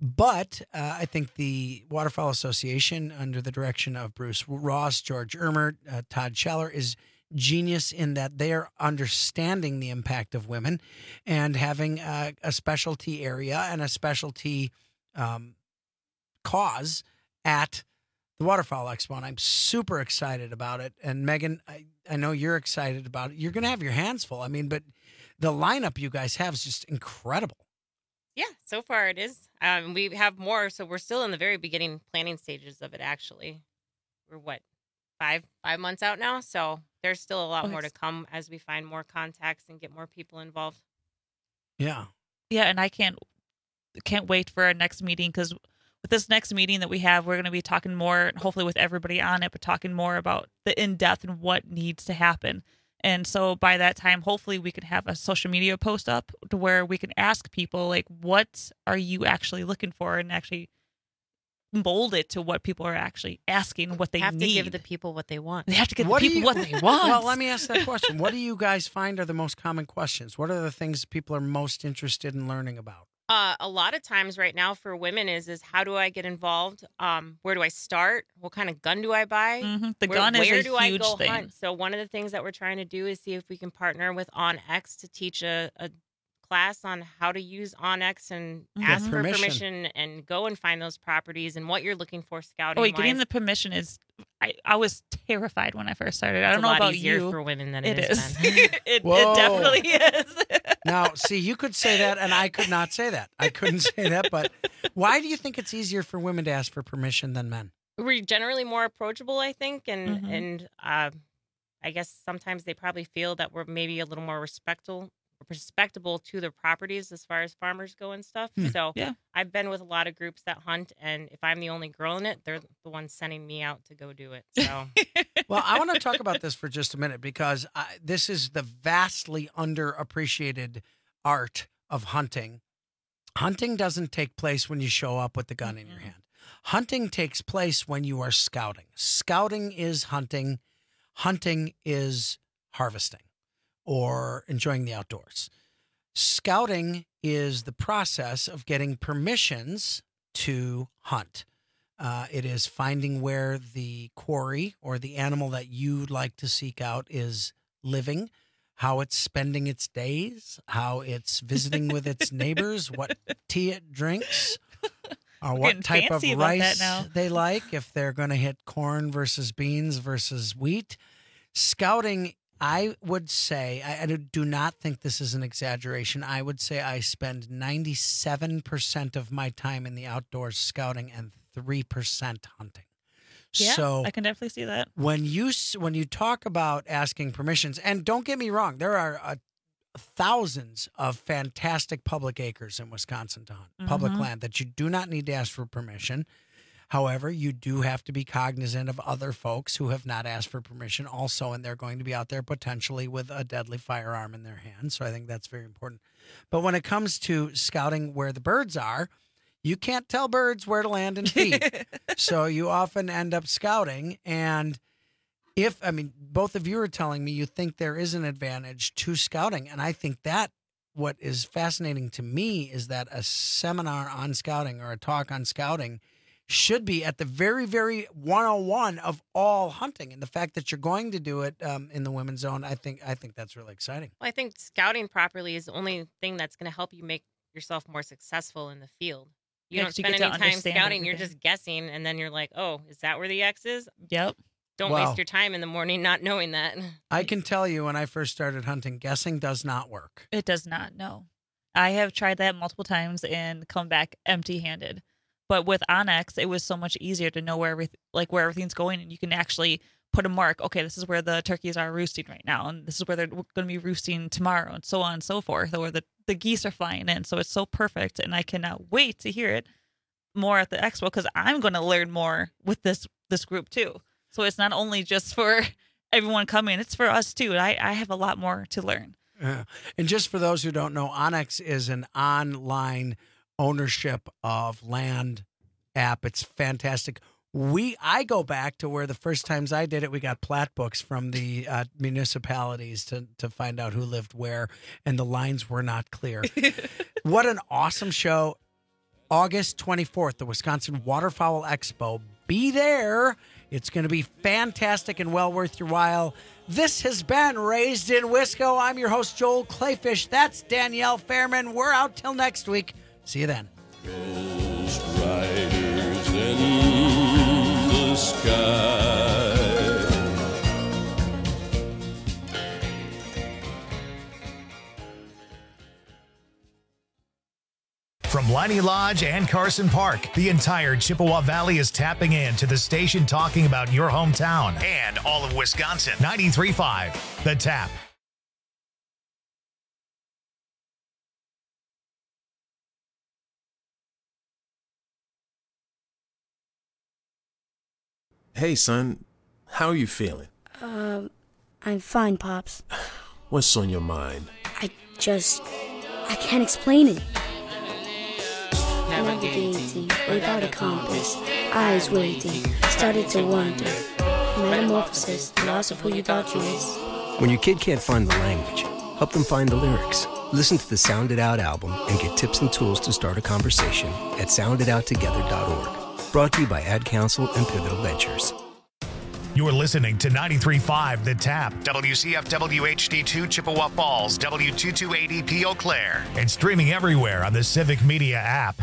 but uh, I think the Waterfowl Association, under the direction of Bruce Ross, George Ermer, uh, Todd Schaller, is genius in that they are understanding the impact of women and having a, a specialty area and a specialty um, cause at the Waterfowl Expo, and I'm super excited about it. And Megan, I, I know you're excited about it. You're going to have your hands full. I mean, but the lineup you guys have is just incredible. Yeah, so far it is. Um, we have more, so we're still in the very beginning planning stages of it. Actually, we're what five five months out now, so there's still a lot Oh, more to it's- come as we find more contacts and get more people involved. Yeah. Yeah, and I can't can't wait for our next meeting because with this next meeting that we have, we're going to be talking more, hopefully with everybody on it, but talking more about the in-depth and what needs to happen. And so by that time, hopefully we can have a social media post up to where we can ask people, like, what are you actually looking for, and actually mold it to what people are actually asking, what they have need. to give the people what they want. They have to give What the do people you- what they want. Well, let me ask that question. What do you guys find are the most common questions? What are the things people are most interested in learning about? Uh, a lot of times right now for women is is how do I get involved? Um, where do I start? What kind of gun do I buy? Mm-hmm. The where, gun is where a do I huge go thing. hunt? So one of the things that we're trying to do is see if we can partner with OnX to teach a, a class on how to use OnX and Mhm. ask for Permission. permission and go and find those properties and what you're looking for scouting. Oh, wait, getting wise. the permission is. I, I was terrified when I first started. I It's don't a know lot about easier you. for women than it it is is. men. it, it Whoa. definitely is. Now, see, you could say that, and I could not say that. I couldn't say that, but why do you think it's easier for women to ask for permission than men? We're generally more approachable, I think, and Mhm. and uh, I guess sometimes they probably feel that we're maybe a little more respectful, respectable to the properties as far as farmers go and stuff. Hmm. So Yeah. I've been with a lot of groups that hunt, and if I'm the only girl in it, they're the ones sending me out to go do it. So Well, I want to talk about this for just a minute because I, this is the vastly underappreciated art of hunting. Hunting doesn't take place when you show up with the gun in your hand. Hunting takes place when you are scouting. Scouting is hunting. Hunting is harvesting or enjoying the outdoors. Scouting is the process of getting permissions to hunt. Uh, it is finding where the quarry or the animal that you'd like to seek out is living, how it's spending its days, how it's visiting with its neighbors, what tea it drinks, or We're what getting type of fancy about that rice now. they like, if they're going to hit corn versus beans versus wheat. Scouting, I would say, I, I do not think this is an exaggeration. I would say I spend ninety-seven percent of my time in the outdoors scouting and three percent hunting. Yeah, so I can definitely see that. when you s- when you talk about asking permissions, and don't get me wrong, there are uh, thousands of fantastic public acres in Wisconsin to hunt, public Mhm. land that you do not need to ask for permission. However, you do have to be cognizant of other folks who have not asked for permission also, and they're going to be out there potentially with a deadly firearm in their hand. So I think that's very important. But when it comes to scouting where the birds are, you can't tell birds where to land and feed. So you often end up scouting. And if, I mean, both of you are telling me you think there is an advantage to scouting. And I think that what is fascinating to me is that a seminar on scouting or a talk on scouting should be at the very, very one oh one of all hunting. And the fact that you're going to do it um, in the women's zone, I think I think that's really exciting. Well, I think scouting properly is the only thing that's going to help you make yourself more successful in the field. You Yeah, don't 'cause you spend get any to time understand scouting. You're everything. just guessing, and then you're like, oh, is that where the X is? Yep. Don't Wow. waste your time in the morning not knowing that. I can tell you when I first started hunting, guessing does not work. It does not, no. I have tried that multiple times and come back empty-handed. But with OnX, it was so much easier to know where every, like where everything's going, and you can actually put a mark. Okay, this is where the turkeys are roosting right now, and this is where they're going to be roosting tomorrow, and so on and so forth. Or the the geese are flying in, so it's so perfect, and I cannot wait to hear it more at the expo because I'm going to learn more with this this group too. So it's not only just for everyone coming; it's for us too. I I have a lot more to learn. Yeah. And just for those who don't know, OnX is an online ownership of land app. It's fantastic. We I go back to where the first times I did it, we got plat books from the uh, municipalities to to find out who lived where, and the lines were not clear. What an awesome show. August twenty-fourth, the Wisconsin Waterfowl Expo. Be there. It's going to be fantastic and well worth your while. This has been Raised in Wisco. I'm your host, Joel Clayfish. That's Danielle Fairman. We're out till next week. See you then. Ghost riders in the sky. From Liney Lodge and Carson Park, the entire Chippewa Valley is tapping into the station talking about your hometown and all of Wisconsin. ninety-three point five, The Tap. Hey, son. How are you feeling? Um, I'm fine, Pops. What's on your mind? I just... I can't explain it. Navigating without a compass, eyes waiting, started to wonder. Metamorphosis, the loss of who you thought you was. When your kid can't find the language, help them find the lyrics. Listen to the Sound It Out album and get tips and tools to start a conversation at sound it out together dot org. Brought to you by Ad Council and Pivotal Ventures. You're listening to ninety-three point five The Tap, W C F W H D two Chippewa Falls, W two two eight E P Eau Claire, and streaming everywhere on the Civic Media app.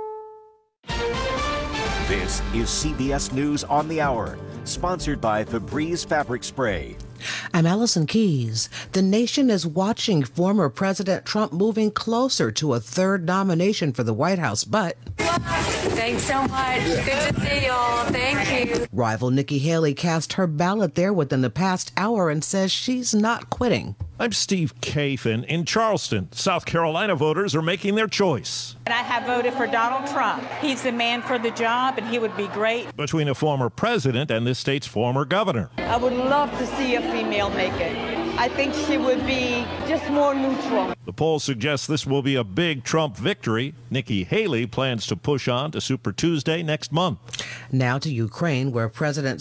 This is C B S News on the Hour, sponsored by Febreze Fabric Spray. I'm Allison Keys. The nation is watching former President Trump moving closer to a third nomination for the White House, but... Thanks so much. Good to see y'all. Thank you. Rival Nikki Haley cast her ballot there within the past hour and says she's not quitting. I'm Steve Kathan. In Charleston, South Carolina voters are making their choice. And I have voted for Donald Trump. He's the man for the job, and he would be great. Between a former president and this state's former governor. I would love to see a female make it. I think she would be just more neutral. The poll suggests this will be a big Trump victory. Nikki Haley plans to push on to Super Tuesday next month. Now to Ukraine, where President